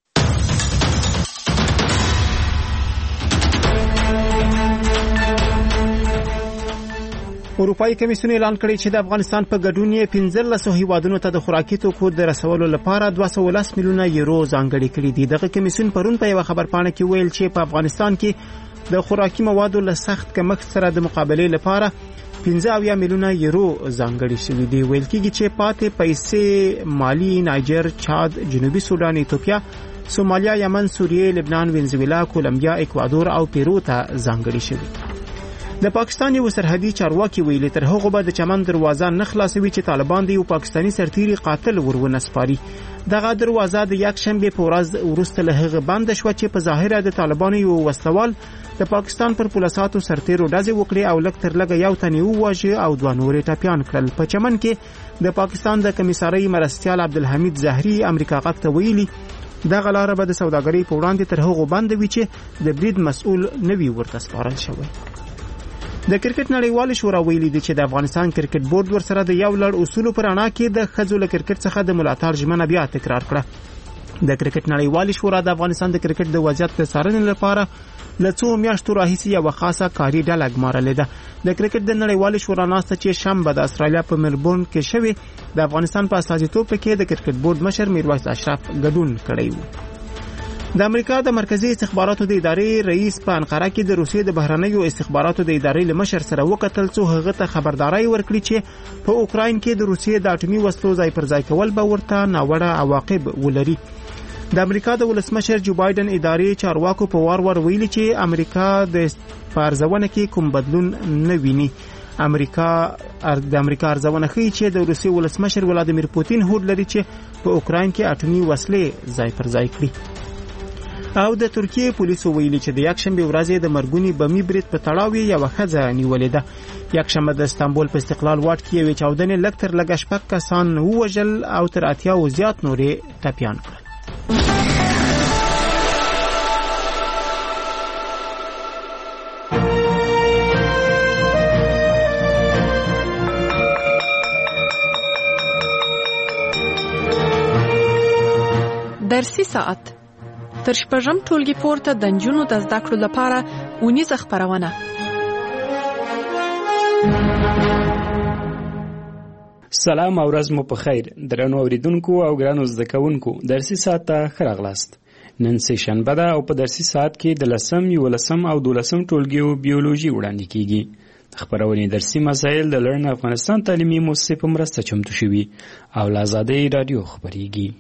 اروپایي کمیسیون اعلان کړی چې د افغانستان په ګډون یې پنځلسو هیوادونو ته د خوراکي توکو د رسولو لپاره دوه سوه ولس میلیونه یورو ځانګړي کړي دي. دغه کمیسیون پرون په یوه خبرپاڼه کې ویل چې په افغانستان کې د خوراکي موادو له سخت کمښت سره د مقابلې لپاره پنځه اویا میلیونه یورو ځانګړي شوي دي. ویل کېږي چې پاتې پیسې مالي، نایجر، چاد، جنوبي سودان، ایتوپیا، سومالیا، یمن، سوریه، لبنان، وینزویلا، کولمبیا، اکوادور او پیرو ته ځانګړي شوي. د پاکستان یو سرحدي چارواکي ویلي تر هغه به د چمن دروازه نه خلاصوي چې طالبان د یو پاکستاني سرتیري قاتل ورونه سپاري. دغه دروازه د یک شنبه په ورځ وروسته له هغه بند شو چې په ظاهره د طالبانو یو وسوال د پاکستان پر پولیساتو سرتیرو ډزې وکړي او لږ تر لږه یو تن وواژه او دوه نورې ټپیان کړل. په چمن کې د پاکستان د کمیسارۍ مرستیال عبدالحمید زهري امریکا غږ ته ویلي دغه لاره به د سوداګرۍ په وړاندې تر هغه بند وي چې د برید مسؤل نوي ورته سپارل شوی. د کرکټ نړیوال شورا ویلي دي چې د افغانستان کرکټ بورډ ورسره د یو لړ اصولو پر اړه کې د ښځو له کرکټ څخه د ملاتړ ژمنه بیا تکرار کړه. د کرکټ نړیوال شورا د افغانستان د کرکټ د وضعیت د څارنې لپاره له څو میاشتو راهیسې یوه خاصه کاري ډله ګمارلې ده. د کرکټ د نړیوال شورا ناسته چې شنبه د استرالیا په ملبورن کې شوې د افغانستان په استازیتوب کې د کرکټ بورډ مشر میرویس اشرف ګډون کړی و. د امریکا د مرکزی استخباراتو د ادارې رئیس په انقره کې د روسیې د بهرنیو استخباراتو د ادارې له مشر سره وکتل څو هغه ته خبرداري ورکړي چې په اوکراین کې د روسیې د اټومي وسلو ځای پر ځای کول به ورته ناوړه عواقب ولري. د امریکا د ولسمشر جو بایدن ادارې چارواکو په وار وار ویلي چې امریکا د پارځونه کې کوم بدلون نه ویني. امریکا د امریکا ارزونه ښیي چې د روسیې ولسمشر ولادیمیر پوتین هوډ لري چې په اوکراین کې اټومي وسلې ځای پر ځای کړي. او د ترکیه پولیسو ویلي چې د یکشنبه ورځې د مرګونی بمي برید په تړاو یو ښځه نیولې ده. یکشنبه د استانبول په استقلال واټ کې یو چاودنې لږ تر لږه شپږ کسان ووژل او تر اتیاو زیات نورې ټپیان کړل. درسي ساعت تر شپږم ټولګي پورته د نجونو د زده کړو لپاره اونیزه خپرونه. سلام او ورځ مو په خیر درنو اوریدونکو او ګرانو زده کوونکو. درسي ساعت ته ښه راغلاست. نن سه شنبه ده او په درسي ساعت کې د لسم، یولسم او دولسم ټولګیو بیولوژي وړاندې کیږي. خبرونه درسي مسایل د لرن افغانستان تعلیمي مؤسسې په مرسته چمتو شوي او له آزادۍ رادیو خبريږي.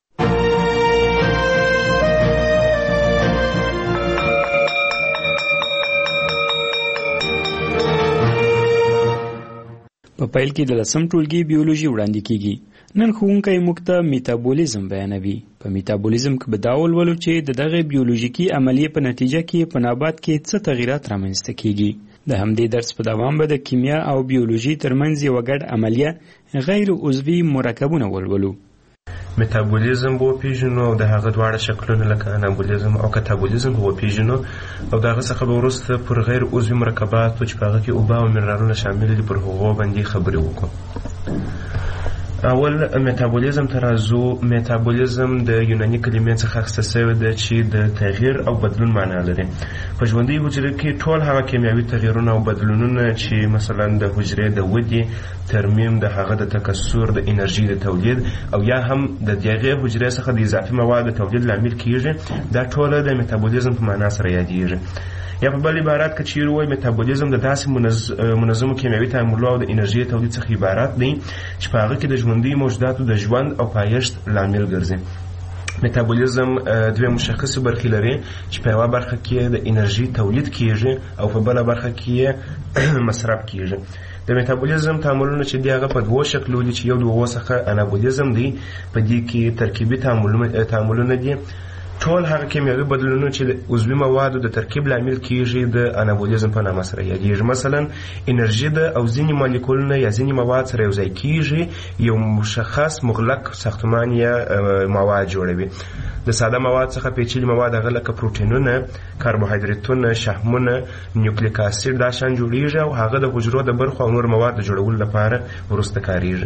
په پیل کې د لسم ټولګي بیولوژي وړاندې کیږي. نن ښوونکی موږ ته میتابولیزم بیانوي. په میتابولیزم کې به دا ولولو چې د دغه بیولوژیکي عملیې په نتیجه کې په نبات کې څه تغیرات رامنځته کیږي. د همدې درس په دوام به د کیمیا او بیولوژي ترمنځ یوه ګډ عملیه غیر عضوي مرکبونه ولولو. میتابولیزم به وپیژنو او د هغه دواړه شکلونه لکه انابولیزم او کاتابولیزم به وپیژنو او د هغه څخه به وروسته پر غیر عضوي مرکباتو چې په هغه کې اوبه او منرالونه شامل دي پر هغو باندې خبرې وکړو. اول میتابولیزم ته راځو. میتابولیزم د یوناني کلمې څخه اخیستل شوې ده چې د تغییر او بدلون معنا لري. په ژوندۍ حجره کې ټول هغه کیمیاوي تغییرونه او بدلونونه چې مثلا د حجرې د ودې، ترمیم، د هغه د تکثر، د انرژي د تولید او یا هم د دغه حجرې څخه د اضافي موادو تولید لامل کیږي، دا ټول د میتابولیزم په معنا سره یادېږي. یا په بل عبارت کې چیرې وایي میتابولیزم د داسې منظمو کیمیاوي تعاملو او د انرژي تولید څخه عبارت دی چې په هغه کې د ژوندي موجوداتو د ژوند او پایښت لامل ګرځي. میتابولیزم دوه مشخصه برخې لري چې په یوه برخه کې د انرژي تولید کیږي او په بله برخه کې مصرف کیږي. د میتابولیزم تعاملونه چې دی هغه په دوه شکلو دي چې یو د هغو څخه انابولیزم دی. په دې کې ترکیبي تعاملونه دي ټول هغه کیمیاوي بدلونونه چې د عضوي موادو د ترکیب لامل کیږي د انابولیزم په نامه سره یادیږي. مثلا انرژي د او ځینې مالیکولونه یا ځینې مواد سره یو ځای کیږي، یو مشخص مغلق ساختمان یا مواد جوړوي. د ساده مواد څخه پیچلي مواد هغه لکه پروټینونه، کاربوهایدریتونه، شحمونه، نیوکلیک اسید دا شان جوړیږي او هغه د حجرو د برخو او نور مواد د جوړولو لپاره وروسته کاریږي.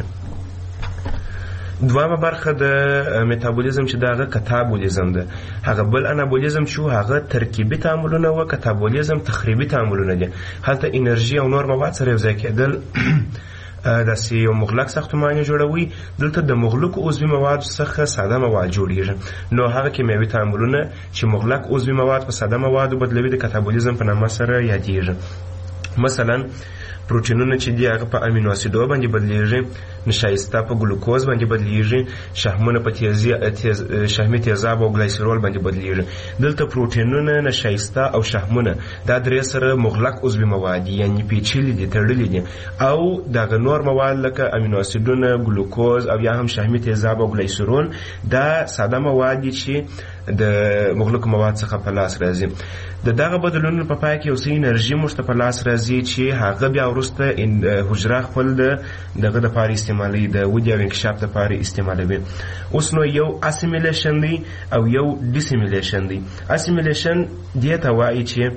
دوامه برخه د میتابولیزم چې دغه کتابولیزم ده. هغه بل انابولیزم چې هغه ترکیبي تعاملونه او کتابولیزم تخریبي تعاملونه دي. هلته انرژي او نور مواد سره یو ځای کېدل داسې یو مغلق ساختمان جوړوي. دلته د مغلق عضوي مواد څخه ساده مواد جوړیږي. نو هغه کیمیاوي تعاملونه چې مغلق عضوي مواد په ساده موادو بدلوي د کتابولیزم په نامه سره یادیږي. مثلا پروټینونه چې دی هغه په امینو اسیدو باندې بدلیږي، نشایسته په ګلوکوز باندې بدلیږي، شحمونه په تیزی تیز شحمي تیزاب او ګلایسرول باندې بدلیږي. دلته پروټینونه، نشایسته او شحمونه دا درې سره مغلق عضوي مواد یعنی پیچلي دي، تړلي دي، او دغه نور مواد لکه امینو اسیدونه، ګلوکوز او یا هم شحمي تیزاب او ګلایسرول دا ساده مواد دي چې د مغلق مواد څخه په لاس راځي. د دغه بدلونونو په پای کې یو څه انرژي موږ ته په لاس راځي چې هغه بیا وروسته حجره خپل د دغه دپاره استعمالوي، د ودې او انکشاف دپاره استعمالوي. اوس نو یو اسیمیلیشن دی او یو ډیسیمیلیشن دی. اسیمیلیشن دې ته وایي چې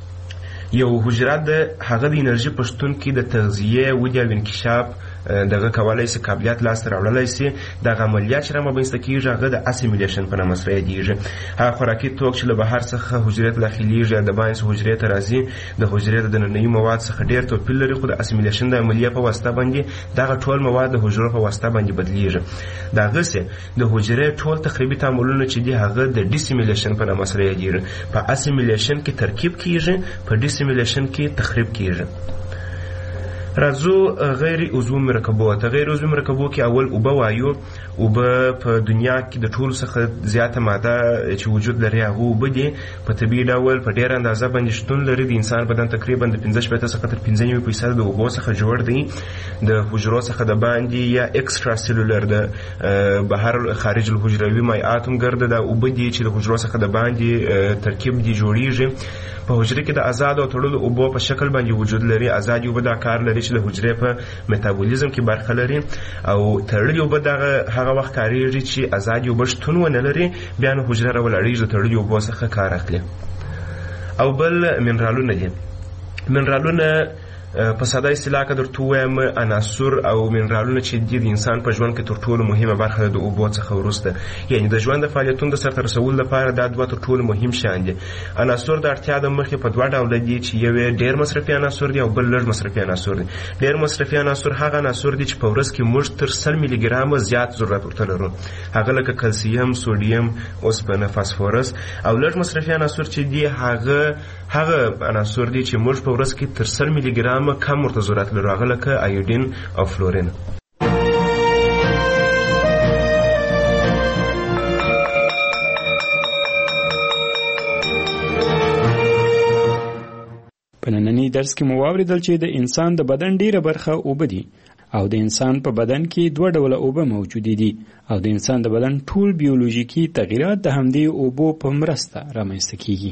یو حجره د هغه د انرژي په شتون کې د تغذیې، ودې او انکشاف دغه کولای شي قابلیت لاسته راوړلی شي. دغه عملیات چې رامنځته کېږي هغه د اسیمیلیشن په نامه سره یادیږي. هغه خوراکي توک چې له بهر څخه حجرې ته داخلیږي یا د باندې حجرې ته راځي د حجرې د دننني مواد څخه ډېر توپیر لري، خو د اسیمیلیشن د عملیې په واسطه باندې دغه ټول مواد د حجرو په واسطه باندې بدلیږي. دغسې د حجرې ټول تخریبي تعاملونه چې دي هغه د ډیسیمیلیشن په نامه سره یادیږي. په اسیمیلیشن کې ترکیب کېږي، په ډیسیمیلیشن کې تخریب کېږي. راځو غیر عضوي مرکبات. غیر عضوي مرکبات کې اول اوبه وایو. اوبه په دنیا کې د ټولو څخه زیاته ماده چې وجود لري هغه اوبه دي. په طبیعي ډول په ډېره اندازه باندې شتون لري. د انسان بدن تقریبا د پنځه شپېته څخه تر پنځه نوي فیصده د اوبو څخه جوړ دی. د حجرو څخه د باندې یا اکسترا سیلولر د بهر خارج الحجروي مایعات هم ګرده د اوبه دي چې د حجرو څخه د باندې ترکیب دي جوړیږي. په حجره کې د آزاد او تړلو اوبو په شکل باندې وجود لري. آزاد اوبه دا کار لري چې د حجرې په میتابولیزم کې برخه لري، او تړلې اوبه دغه هغه وخت کاریږي چې آزاد اوبه شتون ونه لري، بیا نو حجره راولاړېږي د تړلې اوبو څخه کار اخلي. او بل منرالونه دي. منرالونه په ساده اصطلاح کې درته ووایم عناصر او منرالونه چې دي د انسان په ژوند کې تر ټولو مهمه برخه ده د اوبو څخه وروسته. یعنی د ژوند د فعالیتونو د سرته رسولو لپاره دا دوه تر ټولو مهم شیان دي. عناصر د اړتیا د مخې په دوه ډوله دي چې یو یې ډېر مصرفي عناصر دي او بل لږ مصرفي عناصر دي. ډېر مصرفي عناصر هغه عناصر دي چې په ورځ کې موږ تر سل میلي ګرامه زیات ضرورت ورته لرو. هغه لکه کلسیم، سوډیم، اوسپنه، فاسفورس. او لږ مصرفي عناصر چې دي هغه هغه عناصر دي چې موږ په ورځ کې تر سل میلي ګرامه کم ورته ضرورت لرو، هغه لکه ایودین او فلورین. په ننني درس کې مو واورېدل چې د انسان د بدن ډیره برخه اوبه دي او د انسان په بدن کې دوه ډوله اوبه موجودې دي او د انسان د بدن ټول بیولوژیکي تغییرات د همدې اوبو په مرسته رامنځته کیږي.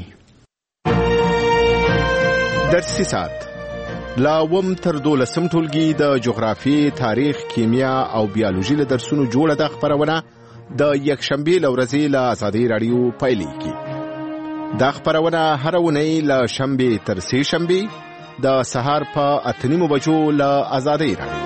درسي ساعت لا وم تر دولسم ټولګي د جغرافي، تاریخ، کیمیا او بیولوژي له درسونو جوړه د خبرونه د یکشنبې له ورځې له آزادۍ راډیو پیلېږي. دا خبرونه هره اونۍ له شنبې تر سې شنبې د سهار په اته نیمو بجو له آزادۍ راډیو.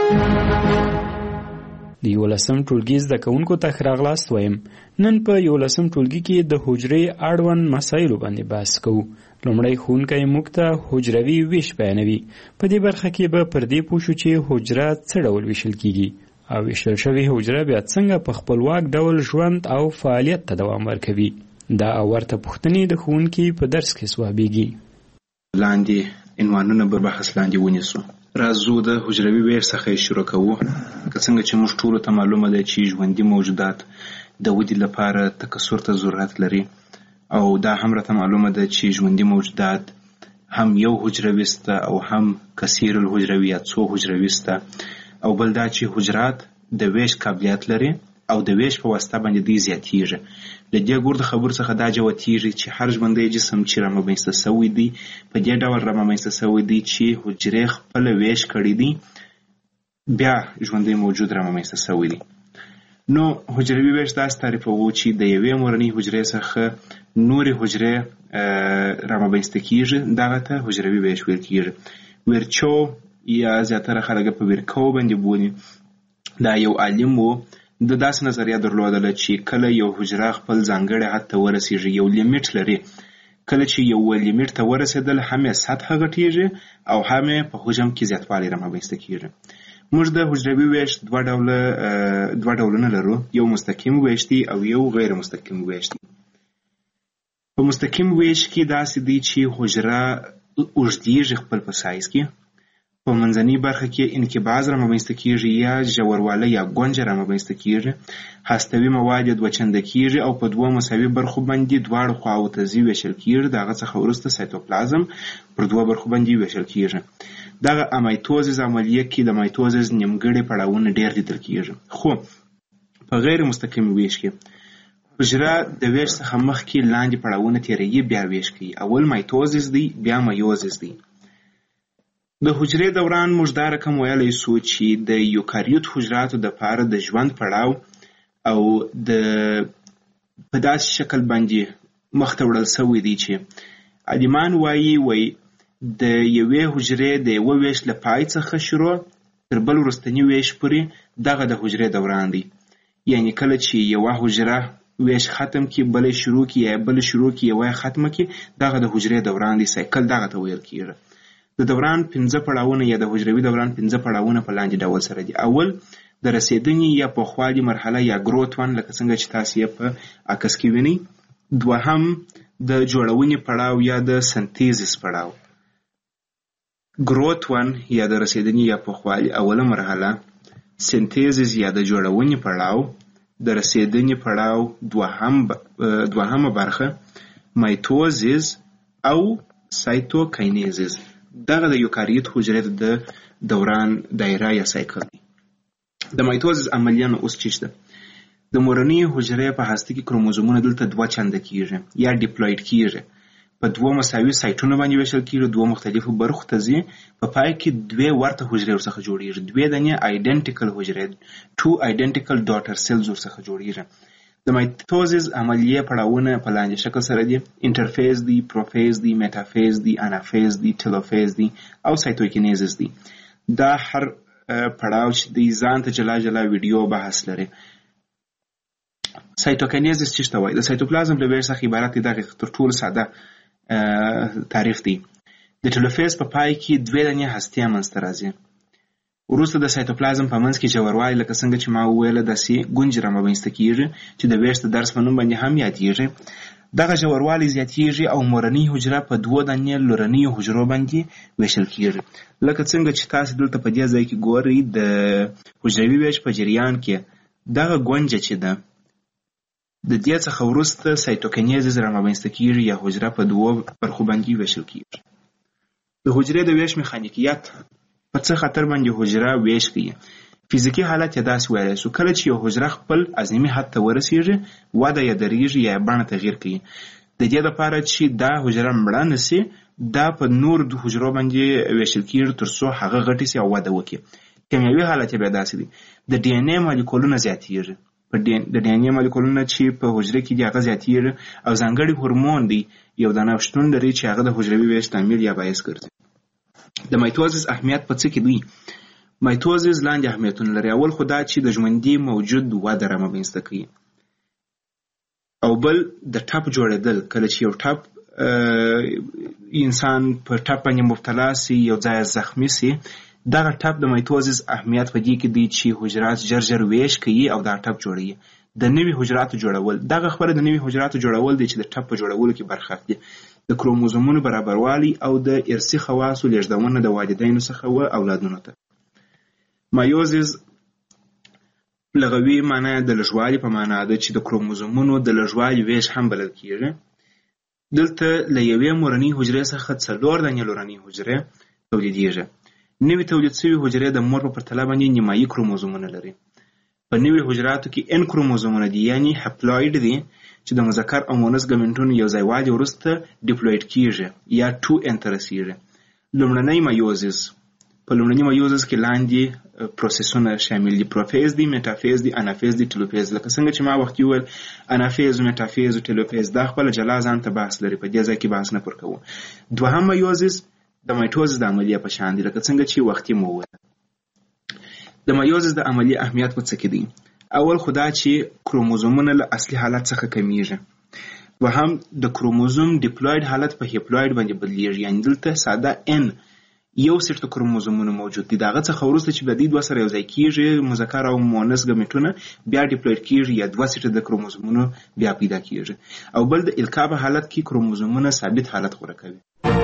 د یولسم ټولګي زده کوونکو ته ښه راغلاست وایم. نن په یولسم ټولګي کې د حجرې اړوند مسایلو باندې بحث کوو. لومړی ښوونکی موږ ته حجروي ویش بیانوي. په دې برخه کې به پر دې پوه شو چې حجره څه ډول ویشل کیږي او ویشل شوې حجره بیا څنګه په خپلواک ډول ژوند او فعالیت ته دوام ورکوي. دا او ورته پوښتنې د ښوونکي په درس کې ځوابیږي. لاندې عنوانونه به بحث لاندې ونیسو. راځو د حجروي ویش څخه شروع کوو. که څنګه چې موږ ټولو ته معلومه ده چې ژوندي موجودات د ودې لپاره تکثر ته ضرورت لري، او دا هم راته معلومه ده چې ژوندي موجودات هم یو حجرویست او هم کثیر الحجروي یا څو حجرویست، او بل دا چې حجرات د ویش قابلیت لري او د ویش په واسطه باندې دوی زیاتیږي. له دې ګور د خبرو څخه دا جوتیږي چې هر ژوندی جسم چې رامنځته شوی دی په دې ډول رامنځته شوی دی چې حجرې خپله ویش کړي دي بیا ژوندی موجود رامنځته شوی دی. نو حجروي ویش داسې تعریفوو چې د یوې مورنۍ حجرې څخه نورې حجرې رامنځته کیږي، دغه ته حجروي ویش ویل کیږي. ویرچو یا زیاتره خلک په ویرکو باندې بولي. دا یو عالم و، د داسې نظریه درلودله چې کله یو حجره خپل ځانګړی حد ته ورسیږي، یو لیمیټ لري، کله چې یو لیمیټ ته ورسېدل هم یې سطح غټیږي او هم یې په حجم کې زیاتوالی رامنځته کیږي. موږ د حجروي ویش دوه ډوله دوه ډولونه لرو، یو مستقیم ویش دی او یو غیر مستقیم ویش دی. په مستقیم ویش کې داسې دی چې حجره اوږدیږي خپل په سایز کې، په منځنۍ برخه کې انقباض رامنځته کیږي یا ژوروالی یا ګونجه رامنځته کیږي، هستوي مواد یې دوه چنده کیږي او په دوه مساوي برخو باندې دواړو خواوو ته ځي ویشل کیږي. د هغه څخه وروسته سایتوپلازم پر دوه برخو باندې ویشل کیږي. دغه امایتوزیس عملیه کې د مایتوزیس نیمګړي پړاوونه ډېر لیدل کیږي. خو په غیر مستقیم ویش کې حجره د ویش څخه مخکې لاندې پړاوونه تیروي، بیا ویش کوي. اول مایتوزیس دی، بیا مایوزیس دی. د حجرې دوران موږ دا رقم ویلی سو چې د یوکاریوت حجراتو دپاره د ژوند پړاو او د په داسې شکل باندې مخته وړل سوی دی چې عالمان وایي وایي د یوې حجرې د یوه ویش له پای څخه شروع تر بل وروستني ویش پورې دغه د حجرې دوران دی. یعنی کله چې یوه حجره ویش ختم کی، بل شروع کی، یا بل شروع کی، یوه ختمه کی، دغه د حجرې دوران دی. سایکل دغه ته ویل کیږي. د دوران پنځه پړاوونه یا د حجروي دوران پنځه پړاوونه په لاندې ډول سره دي. اول د رسیدنې یا پوخوالي مرحله یا ګروت ون، لکه څنګه چې تاسو یې په عکس کې وینئ. دوهم د جوړونې پړاو یا د سنتیزس پړاو. ګروت ون یا د رسیدنې یا پوخوالي اوله مرحله، سنتیزس یا د جوړونې پړاو، د رسیدنې پړاو دوهم دوهمه برخه، مایتوزیس او سایتوکاینیزس. دغه د یوکاریوت حجرې د دوران دایره یا سایکل دی. د مایتوزیس عملیه نو اوس چی شته؟ د مورنۍ حجرې په هسته کې کروموزومونه دلته دوه چنده کیږي یا ډیپلوید کیږي، په دوه مساوي سایټونو باندې ویشل کیږي، دوه مختلفو برخو ته ځي. په پای کې دوه ورته حجرې ورڅخه جوړیږي، دوه دانې آیډنټیکل حجرې، ټو آیډنټیکل ډاټر سیلز ورڅخه جوړیږي. د مایتوزیس عملیه پړاوونه په لاندې شکل سره دي: انټرفیز دی، پروفیز دی، میټافیز دی، انافیز دی، ټیلوفیز دی او سایتوکینیزس دی. دا هر پړاو چې دی ځان ته جلا جلا ویډیو بحث لري. سایتوکینیزس څه ته وایي؟ د سایتوپلازم له ویش څخه عبارت دی. دغه تر ټولو ساده تعریف دی. د ټیلوفیز په پای کې دوه دانې هستې منځته راځي. وروسته د سایتوپلازم په منځ کې ژوروالی، لکه څنګه چې ما وویله، داسې ګونجې رامنځته کیږي چې د ویش د درس په نوم باندې هم یادیږي. دغه ژوروالی زیاتیږي او مورنۍ حجره په دوه دانې لورنیو حجرو باندې ویشل کیږي. لکه څنګه چې تاسو دلته په دې ځای کې ګورئ، د حجروي ویش په جریان کې دغه ګونجه چې ده د دې څخه وروسته سایتوکینیزس رامنځته کیږي یا حجره په دوه برخو باندې ویشل کیږي. د حجرې د ویش میخانیکیت په څه خاطر باندې حجره ویش کوي؟ فزیکي حالت یې داسې ویلی سو: کله چې یو حجره خپل عظیمي حد ته ورسیږي، وده یې درېږي یا بڼه تغییر کوي. د دې لپاره چې دا حجره مړه نسي، دا په نور د حجرو باندې ویشل کیږي تر څو هغه غټې سي او وده وکړي. کیمیاوي حالت یې بیا داسې دی: د ډي ان اې مالیکولونه زیاتیږي. په د ډي ان اې مالیکولونه چې په حجره کې دي هغه زیاتیږي او ځانګړي هورمون دی یو دانه شتون لري چې هغه د حجروي ویش لامل یا باعث ګرځي. د مایتوزیس اهمیت په څه کې دی؟ مایتوزیس لاندې اهمیتونه لري. اول خو دا چې د ژوندي موجود وده رامنځته کوي، او بل د ټپ جوړېدل. کله چې یو ټپ انسان په ټپ باندې مبتلا سي، یو ځای زخمی سي، دغه ټپ د مایتوزیس اهمیت په دې کې دی چې حجرات ژر ژر ویش کوي او دا ټپ جوړوي. د نوي حجراتو جوړول، دغه خبره د نوي حجراتو جوړول دی چې د ټپ په جوړولو کې برخه اخلي. د کروموزومونو برابروالی او د ارثي خواصو لیږدونه د والدینو څخه و اولادونو ته. مایوزیس لغوي معنی د لږوالي په معنا ده چې د کروموزومونو د لږوالي ویش هم بلل کیږي. دلته له یوې مورنۍ حجرې څخه څلور دانې لورنۍ حجرې تولیدیږي. نوي تولید شوي حجرې د مور په پرتله باندې نیمایي کروموزومونه لري. په نوي حجراتو کې ان کروموزومونه دي، یعنی هپلوید دي، چې د مذکر او مؤنث ګامنټونو یو ځای والي وروسته ډیپلویډ کیږي یا ټو انټر رسیږي. لومړنی میوزیس، په لومړني میوزیس کې لاندې پروسسونه شامل دي: پروفیز دی، میټافیز دی، انافیز دی، ټیلوفیز. لکه څنګه چې ما وخت وویل انافیز، میټافیز او ټیلوفیز دا خپل جلا ځان ته بحث لري، په دې ځای کې بحث نه پر کوو. دوهم میوزیس د مایټوزیس د عملیې په شان دی، لکه څنګه چې وختي مو وویل. د میوزیس د عملیې اهمیت په څه کې دی؟ اول خدا چې کروموزومونه له اصلي حالت څخه کمیږي. دوهم د کروموزوم ډیپلویډ حالت په هیپلویډ باندې بدلیږي، یعنی دلته ساده ان یو سیټ د کروموزومونو موجود دي. دغه څخه وروسته چې د دې دوه سره یو ځای کیږي مذکر او مؤنث ګامټونه بیا ډیپلویډ کیږي یا دوه سیټه د کروموزومونو بیا پیدا کیږي. او بل د القا په حالت کې کروموزومونه ثابت حالت غوره کوي.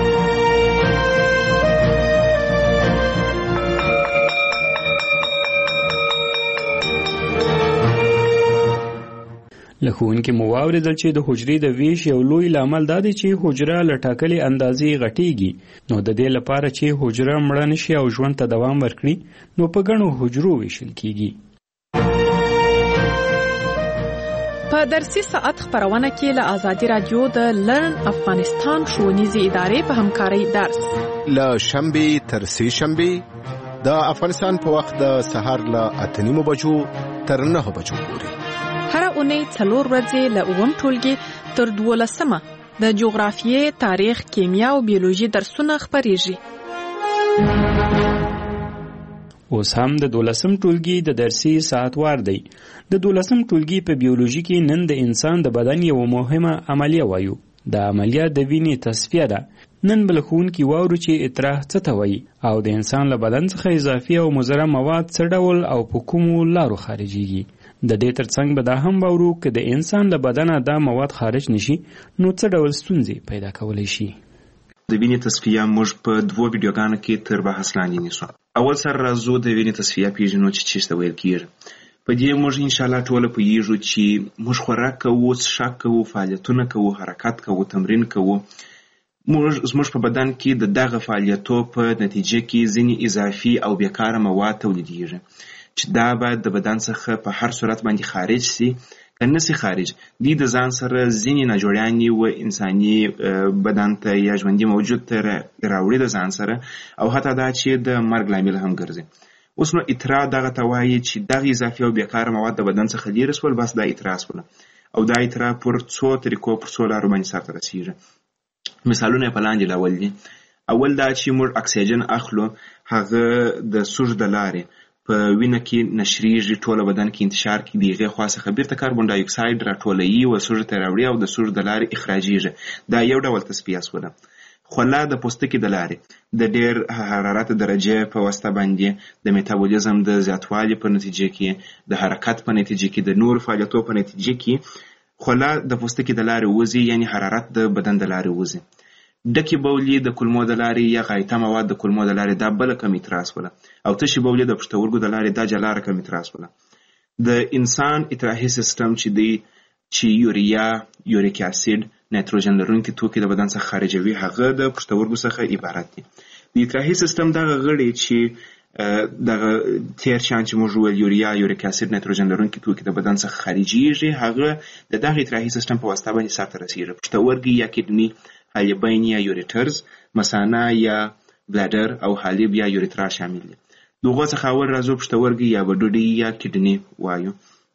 له ښوونکي مو واورېدل چې د حجرې د ویش یو لوی لامل دا دی چې حجره له ټاکلې اندازې غټېږي. نو د دې لپاره چې حجره مړه نشي او ژوند ته دوام ورکړي نو په ګڼو حجرو ویشل کیږي. په درسي ساعت خپرونه کې له آزادي رادیو د لرن افغانستان ښوونیزې ادارې په همکارۍ درس له شنبې تر سې شنبې د افغانستان په وخت د سهار له اته نیمو بجو تر نهو بجو پورې. هر اونۍ څلور ورځې له اووم ټولګي تر دولسمه د جغرافیې، تاریخ، کیمیا او بیولوژي درسونه خپریږي. اوس هم د دولسم ټولګي د درسي ساعت وار دی. د دولسم ټولګي په بیولوژي کې نن د انسان د بدن یو مهمه عملیه وایو. د عملیه د وینې تصفیه ده. نن بل ښوونکي واورو چې اطراح څه ته وایي او د انسان له بدن څخه اضافي او مضره مواد څه ډول او په کومو لارو خارجيږي. د دې ترڅنګ به دا هم واورو که د انسان له بدنه دا مواد خارج نشي نو څه ډول ستونزې پیدا کولی شي. د وینې تصفیه موږ په دوو ویډیوګانو کې تر بحث لاندې نیسو. اول سر راځو د وینې تصفیه پیژنو چې چېرته ویل کېږي. په دې موږ انشاءالله ټوله پوهیږو چې موږ خوراک کوو، څښاک کوو، فعالیتونه کوو، حرکت کوو، تمرین کوو. موږ زموږ په بدن کې د دغه فعالیتو په نتیجه کې ځینې اضافي او بیکاره مواد تولیدیږي چې دا باید د بدن څخه په هر صورت باندې خارج سي. که نسي خارج دی د ځان سره ځینې ناجوړیانې و انساني بدن ته یا ژوندي موجود ته راوړي د ځان سره او حتی دا چې د مرګ لامل هم ګرځي. اوس نو اطراء دغه ته وایي چې دغه اضافي او بیکاره مواد د بدن څخه لیرې سول، بس دا اطراء سوله او دا اطراء پر څو طریقو پر څو لارو باندې سرته رسیږي. مثالونه یې په لاندې ډول دي. اول دا چې موږ اکسیجن اخلو، هغه د سوژ د لارې په وینه کې نشریږي، ټوله بدن کې انتشار کې د هغې خوا څخه بیرته کاربن ډای اکساید راټولوي او سوژ ته راوړي او د سوژ د لارې اخراجیږي. دا یو ډول تصفیه سوله. خوله د پوستکي د لارې د ډیر حرارت درجه په واسطه باندې د میتابولیزم د زیاتوالي په نتیجه کې، د حرکت په نتیجه کې، د نور فعالیتونو په نتیجه کې خوله د پوستکي د لارې وځي، یعنی حرارت د بدن د لارې وځي. ډکې بولې د کولمو د لارې یا غایطه مواد د کولمو د لارې دا بله کم اطراء سوله او تشې بولې د پښتورګو د لارې دا جلا رقم اطراء سوله. د انسان اطراحي سیستم چې دی چې یوریا، یوریک اسید، نایتروجن لرونکي توکي د بدن څخه خارجوي هغه د پښتورګو څخه عبارت دي. د اطراحي سیستم دغه غړي چې دغه تیر شان چې موږ ویل یوریا، یوریک اسید، نایتروجن لرونکي توکي د بدن څخه خارجيږي هغه د دغه اطراحي سیستم په واسطه باندې سرته رسیږي. پښتورګي یا کډني، حالبین یا یوریټرز، مثانه یا بلادر او حالب یا یوریترا شامل دي. دغه څخه اول راځو پښتورګي یا وډوډي یا کډني وایو.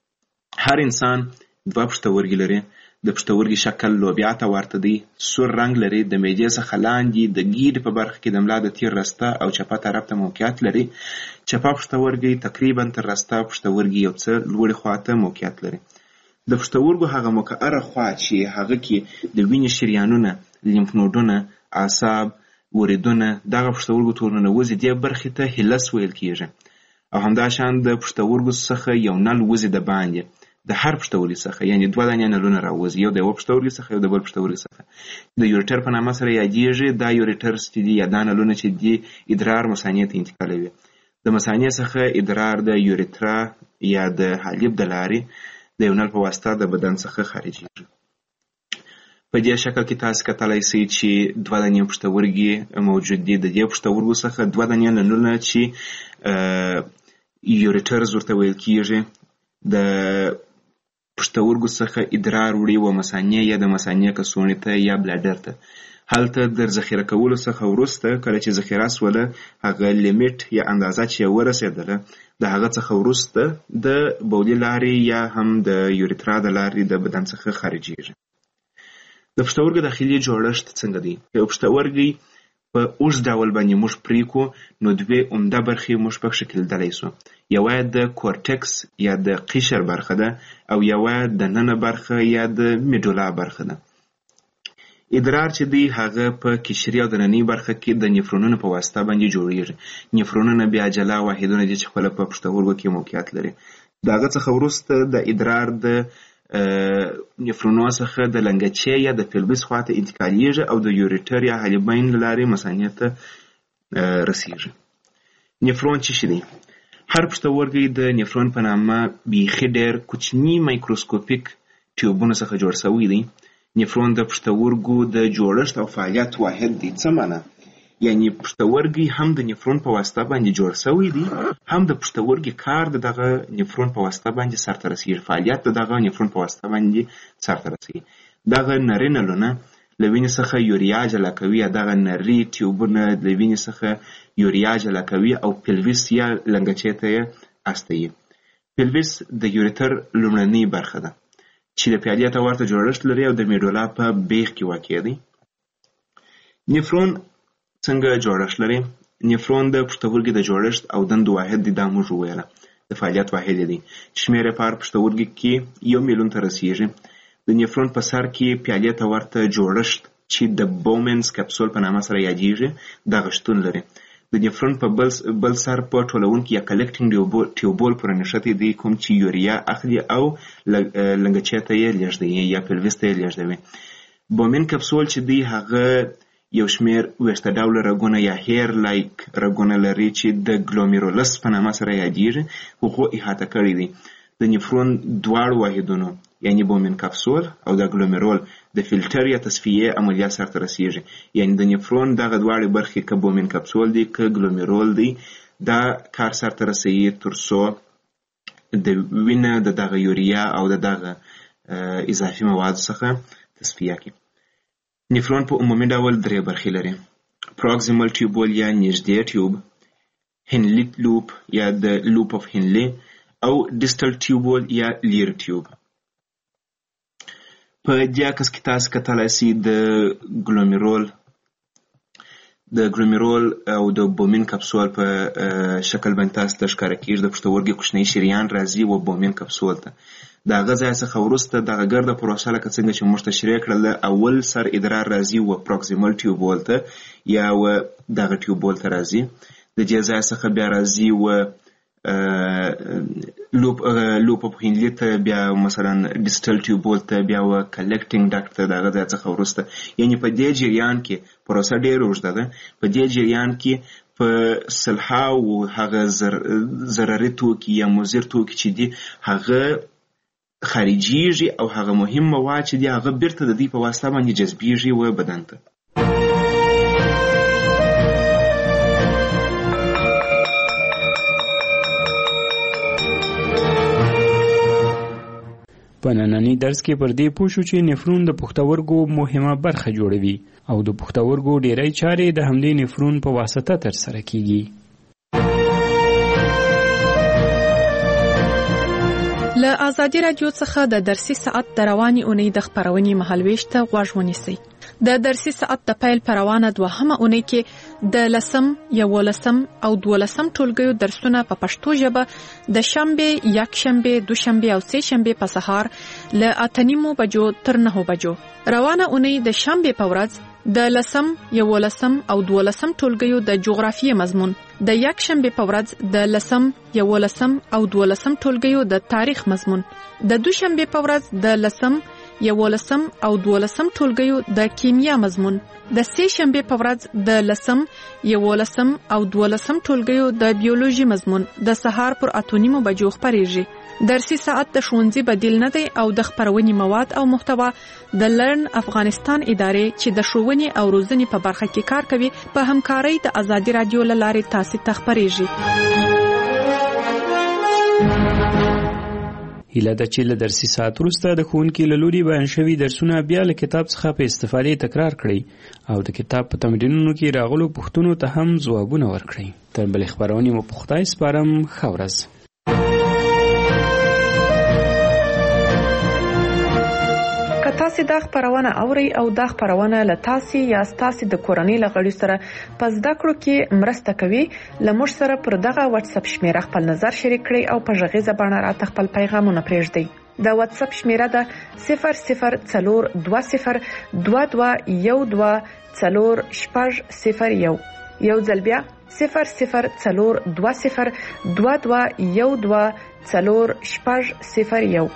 هر انسان دوه پښتورګي لري. د پښتورګي شکل لوبیا ته ورته دی، سور رنگ لري، د معدې څخه لاندې د ګیډې په برخه کې د ملا د تیر رسته او چپه طرف ته موقعیت لري. چپه پښتورګي تقریبا تر رسته پښتورګي یو څه لوړې خواته موقعیت لري. د پښتورګو هغه مقعره خوا چې هغه کې د وینې شریانونه، لیمف نودونه، اعصاب، وریدونه دغه پښتورګو تورونه وځي، دې برخې ته هیلس ویل کیږي. او همداشان د پښتورګو څخه یو نل وځي د باندې د هر پښتورګي څخه، یعنی دوه دانې نلونه راوځي، یو د یو پښتورګي څخه یو د بل پښتورګي څخه. د یوریټر په نامه سره یادیږي. دا یوریټر چې دي یا دا نلونه چې دي ادرار مثانې ته انتقالوي. د مثانې څخه ادرار د یوریترا یا د حالب د لارې د یو نل په واسطه د بدن څخه خارجيږي. په دې شکل کې تاسو کتلای شئ چې دوه دانې پښتورګي موجود دي. د دې پښتورګو څخه دوه دانې نلونه چې یوریټرز ورته ویل کیږي، د پښتورګو څخه ادرار وړي و مثانې یا د مثانې کڅوړې ته یا بلاډر ته. هلته در ذخیره کولو څخه وروسته کله چې ذخیره سوله هغه لیمیټ یا اندازه چې ورسېدله د هغه څخه وروسته د بولي لارې یا هم د یوریترا د لارې د بدن څخه خارجېږي. د پښتورګو داخلي جوړښت څنګه دی؟ یو پښتورګی په اوږد ډول باندې موږ پرې کړو نو دوې عمده برخې موږ پکښې کېدلی سو. یوه د کورټکس یا د قشر برخه ده او یوه د ننه برخه یا د میډولا برخه ده. ادرار چې دی هغه په قشري او دننۍ برخه کې د نفرونونو په واسطه باندې جوړیږي. نفرونونه بیا جلا واحدونه دي چې خپله په پښتورګو کې موقعیت لري. د هغه څخه وروسته د ادرار د نفرونو څخه د لنګچې یا د پیلوس خواته انتقالیږي او د یوریټر یا حالبین له لارې مثانې ته رسیږي. نفرون څه شی دی؟ هر پښتورګی د نفرون په نامه بیخي ډېر کوچني مایکروسکوپیک ټیوبونو څخه جوړ شوی دی. نفرون د پښتورګو د جوړښت او فعالیت واحد دی. څه معنی؟ یعنی پښتورګي هم د نفرون په واسطه باندې جوړ شوی دی، هم د پښتورګي کار د دغه نفرون په واسطه باندې سرته رسیږي، فعالیت د دغه نفرون په واسطه باندې سرته رسیږي. دغه نري نلونه له وینې څخه یوریا جلا کوي، دغه نري ټیوبونه له وینې څخه یوریا جلا کوي او پلویس یا لنګچې ته یې استوي. پلویس د یوریتر لومړنۍ برخه ده چې د فعالیت او ورته جوړښت لري او د میډولا په بیخ کې واقع دی. نفرون څنګه جوړښت لري؟ نفرون د پښتورګي د جوړښت او دندو واحد دی، دا موږ وویله. د فعالیت واحد دی. شمېر یې په هر پښتورګي کې یو میلیون ته رسیږي. د نفرون په سر کې فعالیت او ورته جوړښت چې د بومنز کپسول په نامه سره یادیږي دغه شتون لري. د نفرون په بل بل سر په ټولونکي یا کلکټینګ ټیوبول پورې نښتي دی، کوم چې یوریا اخلي او لنګچې ته یې لیږدوي یا پلویس ته یې لیږدوي. بومن کپسول چې دی هغه یو شمېر ویښته ډوله رګونه یا هیر لایک رګونه لري چې د ګلومیرولس په نامه سره یادیږي، هغو احاطه کړي دي. د نفرون دواړو واحدونو یعنی بومن کپسول او د ګلومیرول د فلټر یا تصفیې عملیات سرته رسیږي. یعنی د نفرون دغه دواړې برخې که بومن کپسول دی که ګلومیرول دی دا کار سرته رسوي تر څو د وینه د دغه یوریا او د دغه اضافي موادو څخه تصفیه کړي. نفرون په عمومي ډول درې برخې لري: پروکسیمل ټیوبول یا نږدې ټیوب، هنلي لوپ یا د لوپ اف هنلي، او ډیسټل ټیوبول یا لیر ټیوب. په دې عکس کې تاسو کتلای شئ د ګلومیرول د ګلومیرول او د بومن کپسول په شکل باندې تاسو ته ښکاره کېږي. د پښتورګي کوچنی شریان راځي و بومن کپسول ته. د هغه ځای څخه وروسته دغه ګرده پروسه لکه څنګه چې موږ تشریح کړله، اول سر ادرار راځي و پروکسیمل ټیوبول ته یا و دغه ټیوبول ته راځي. د دې ځای څخه بیا راځي و لوپ لوپ په هنلي ته، بیا مثلا ډیسټل ټیوبول ته، بیا و کلکټینګ ډاکټ ته. دغه ځای څخه وروسته یعنی په دې جریان کې پروسه ډېره اوږده ده. په دې جریان کې په سلهاوو هغه ضرري توکي یا مضر توکي چې دي هغه خارجيږي او هغه مهم مواد چې دي هغه بیرته د دې په واسطه باندې جذبیږي و بدن ته. په ننني درس کې پر دې پوه شو چې نفرون د پښتورګو مهمه برخه جوړوي او د پښتورګو ډېری چارې د همدې نفرون په واسطه ترسره کیږي. له ازادي راډیو څخه د درسي ساعت د رواني اونۍ د خپرونې مهالويش ته غوږ ونیسئ. د درسي ساعت د پیل پر روانه دوهمه اونۍ کې د لسم، یولسم او دولسم ټولګیو درسونه په پښتو ژبه د شنبه، یکشنبه، دوشنبه او سه شنبه په سهار له اته نیمو بجو تر نهو بجو. روانه اونۍ د شنبه په ورځ د لسم، یولسم او دولسم ټولګیو د جغرافیې مضمون، د یکشنبه په ورځ د لسم، یولسم او دولسم ټولګیو د تاریخ مضمون، د دوشنبه په ورځ د لسم، یولسم او دولسم ټولګیو د کیمیا مضمون، د سه شنبه په ورځ د لسم، یولسم او دولسم ټولګیو د بیولوژي مضمون د سهار پر اته نیمو بجو خپریږي. درسي ساعت د ښوونځي بدیل نه دی او د خپرونې مواد او محتوا د لرن افغانستان ادارې چې د ښوونې او روزنې په برخه کې کار کوي په همکارۍ د ازادي راډیو له لارې تاسو ته خپریږي. هیله ده چې له درسي ساعت وروسته د ښوونکي له لوري بیان شوي درسونه بیا له کتاب څخه په استفادې تکرار کړئ او د کتاب په تمرینونو کې راغلو پوښتنو ته هم ځوابونه ورکړئ. تر بلې خپرونې مو په خدای سپارم. ښه ورځ. که تاسو دا خبرونه اورئ او دا خبرونه له تاسو یا تاسو د کورنۍ له غړي سره په زده کړو کې مرسته کوي، لمر سره پر دغه واتس اپ شمیره خپل نظر شریک کړئ او په ژغیزه باندې راته خپل پیغامونه پرېږدئ. د واتس اپ شمیره ده صفر صفر څلور دوه صفر دوه دوه یو دوه څلور شپږ صفر یو. یو ځل بیا صفر صفر څلور دوه صفر دوه دوه یو دوه څلور شپږ صفر یو.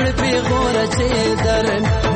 زړه پی غوړه چې درن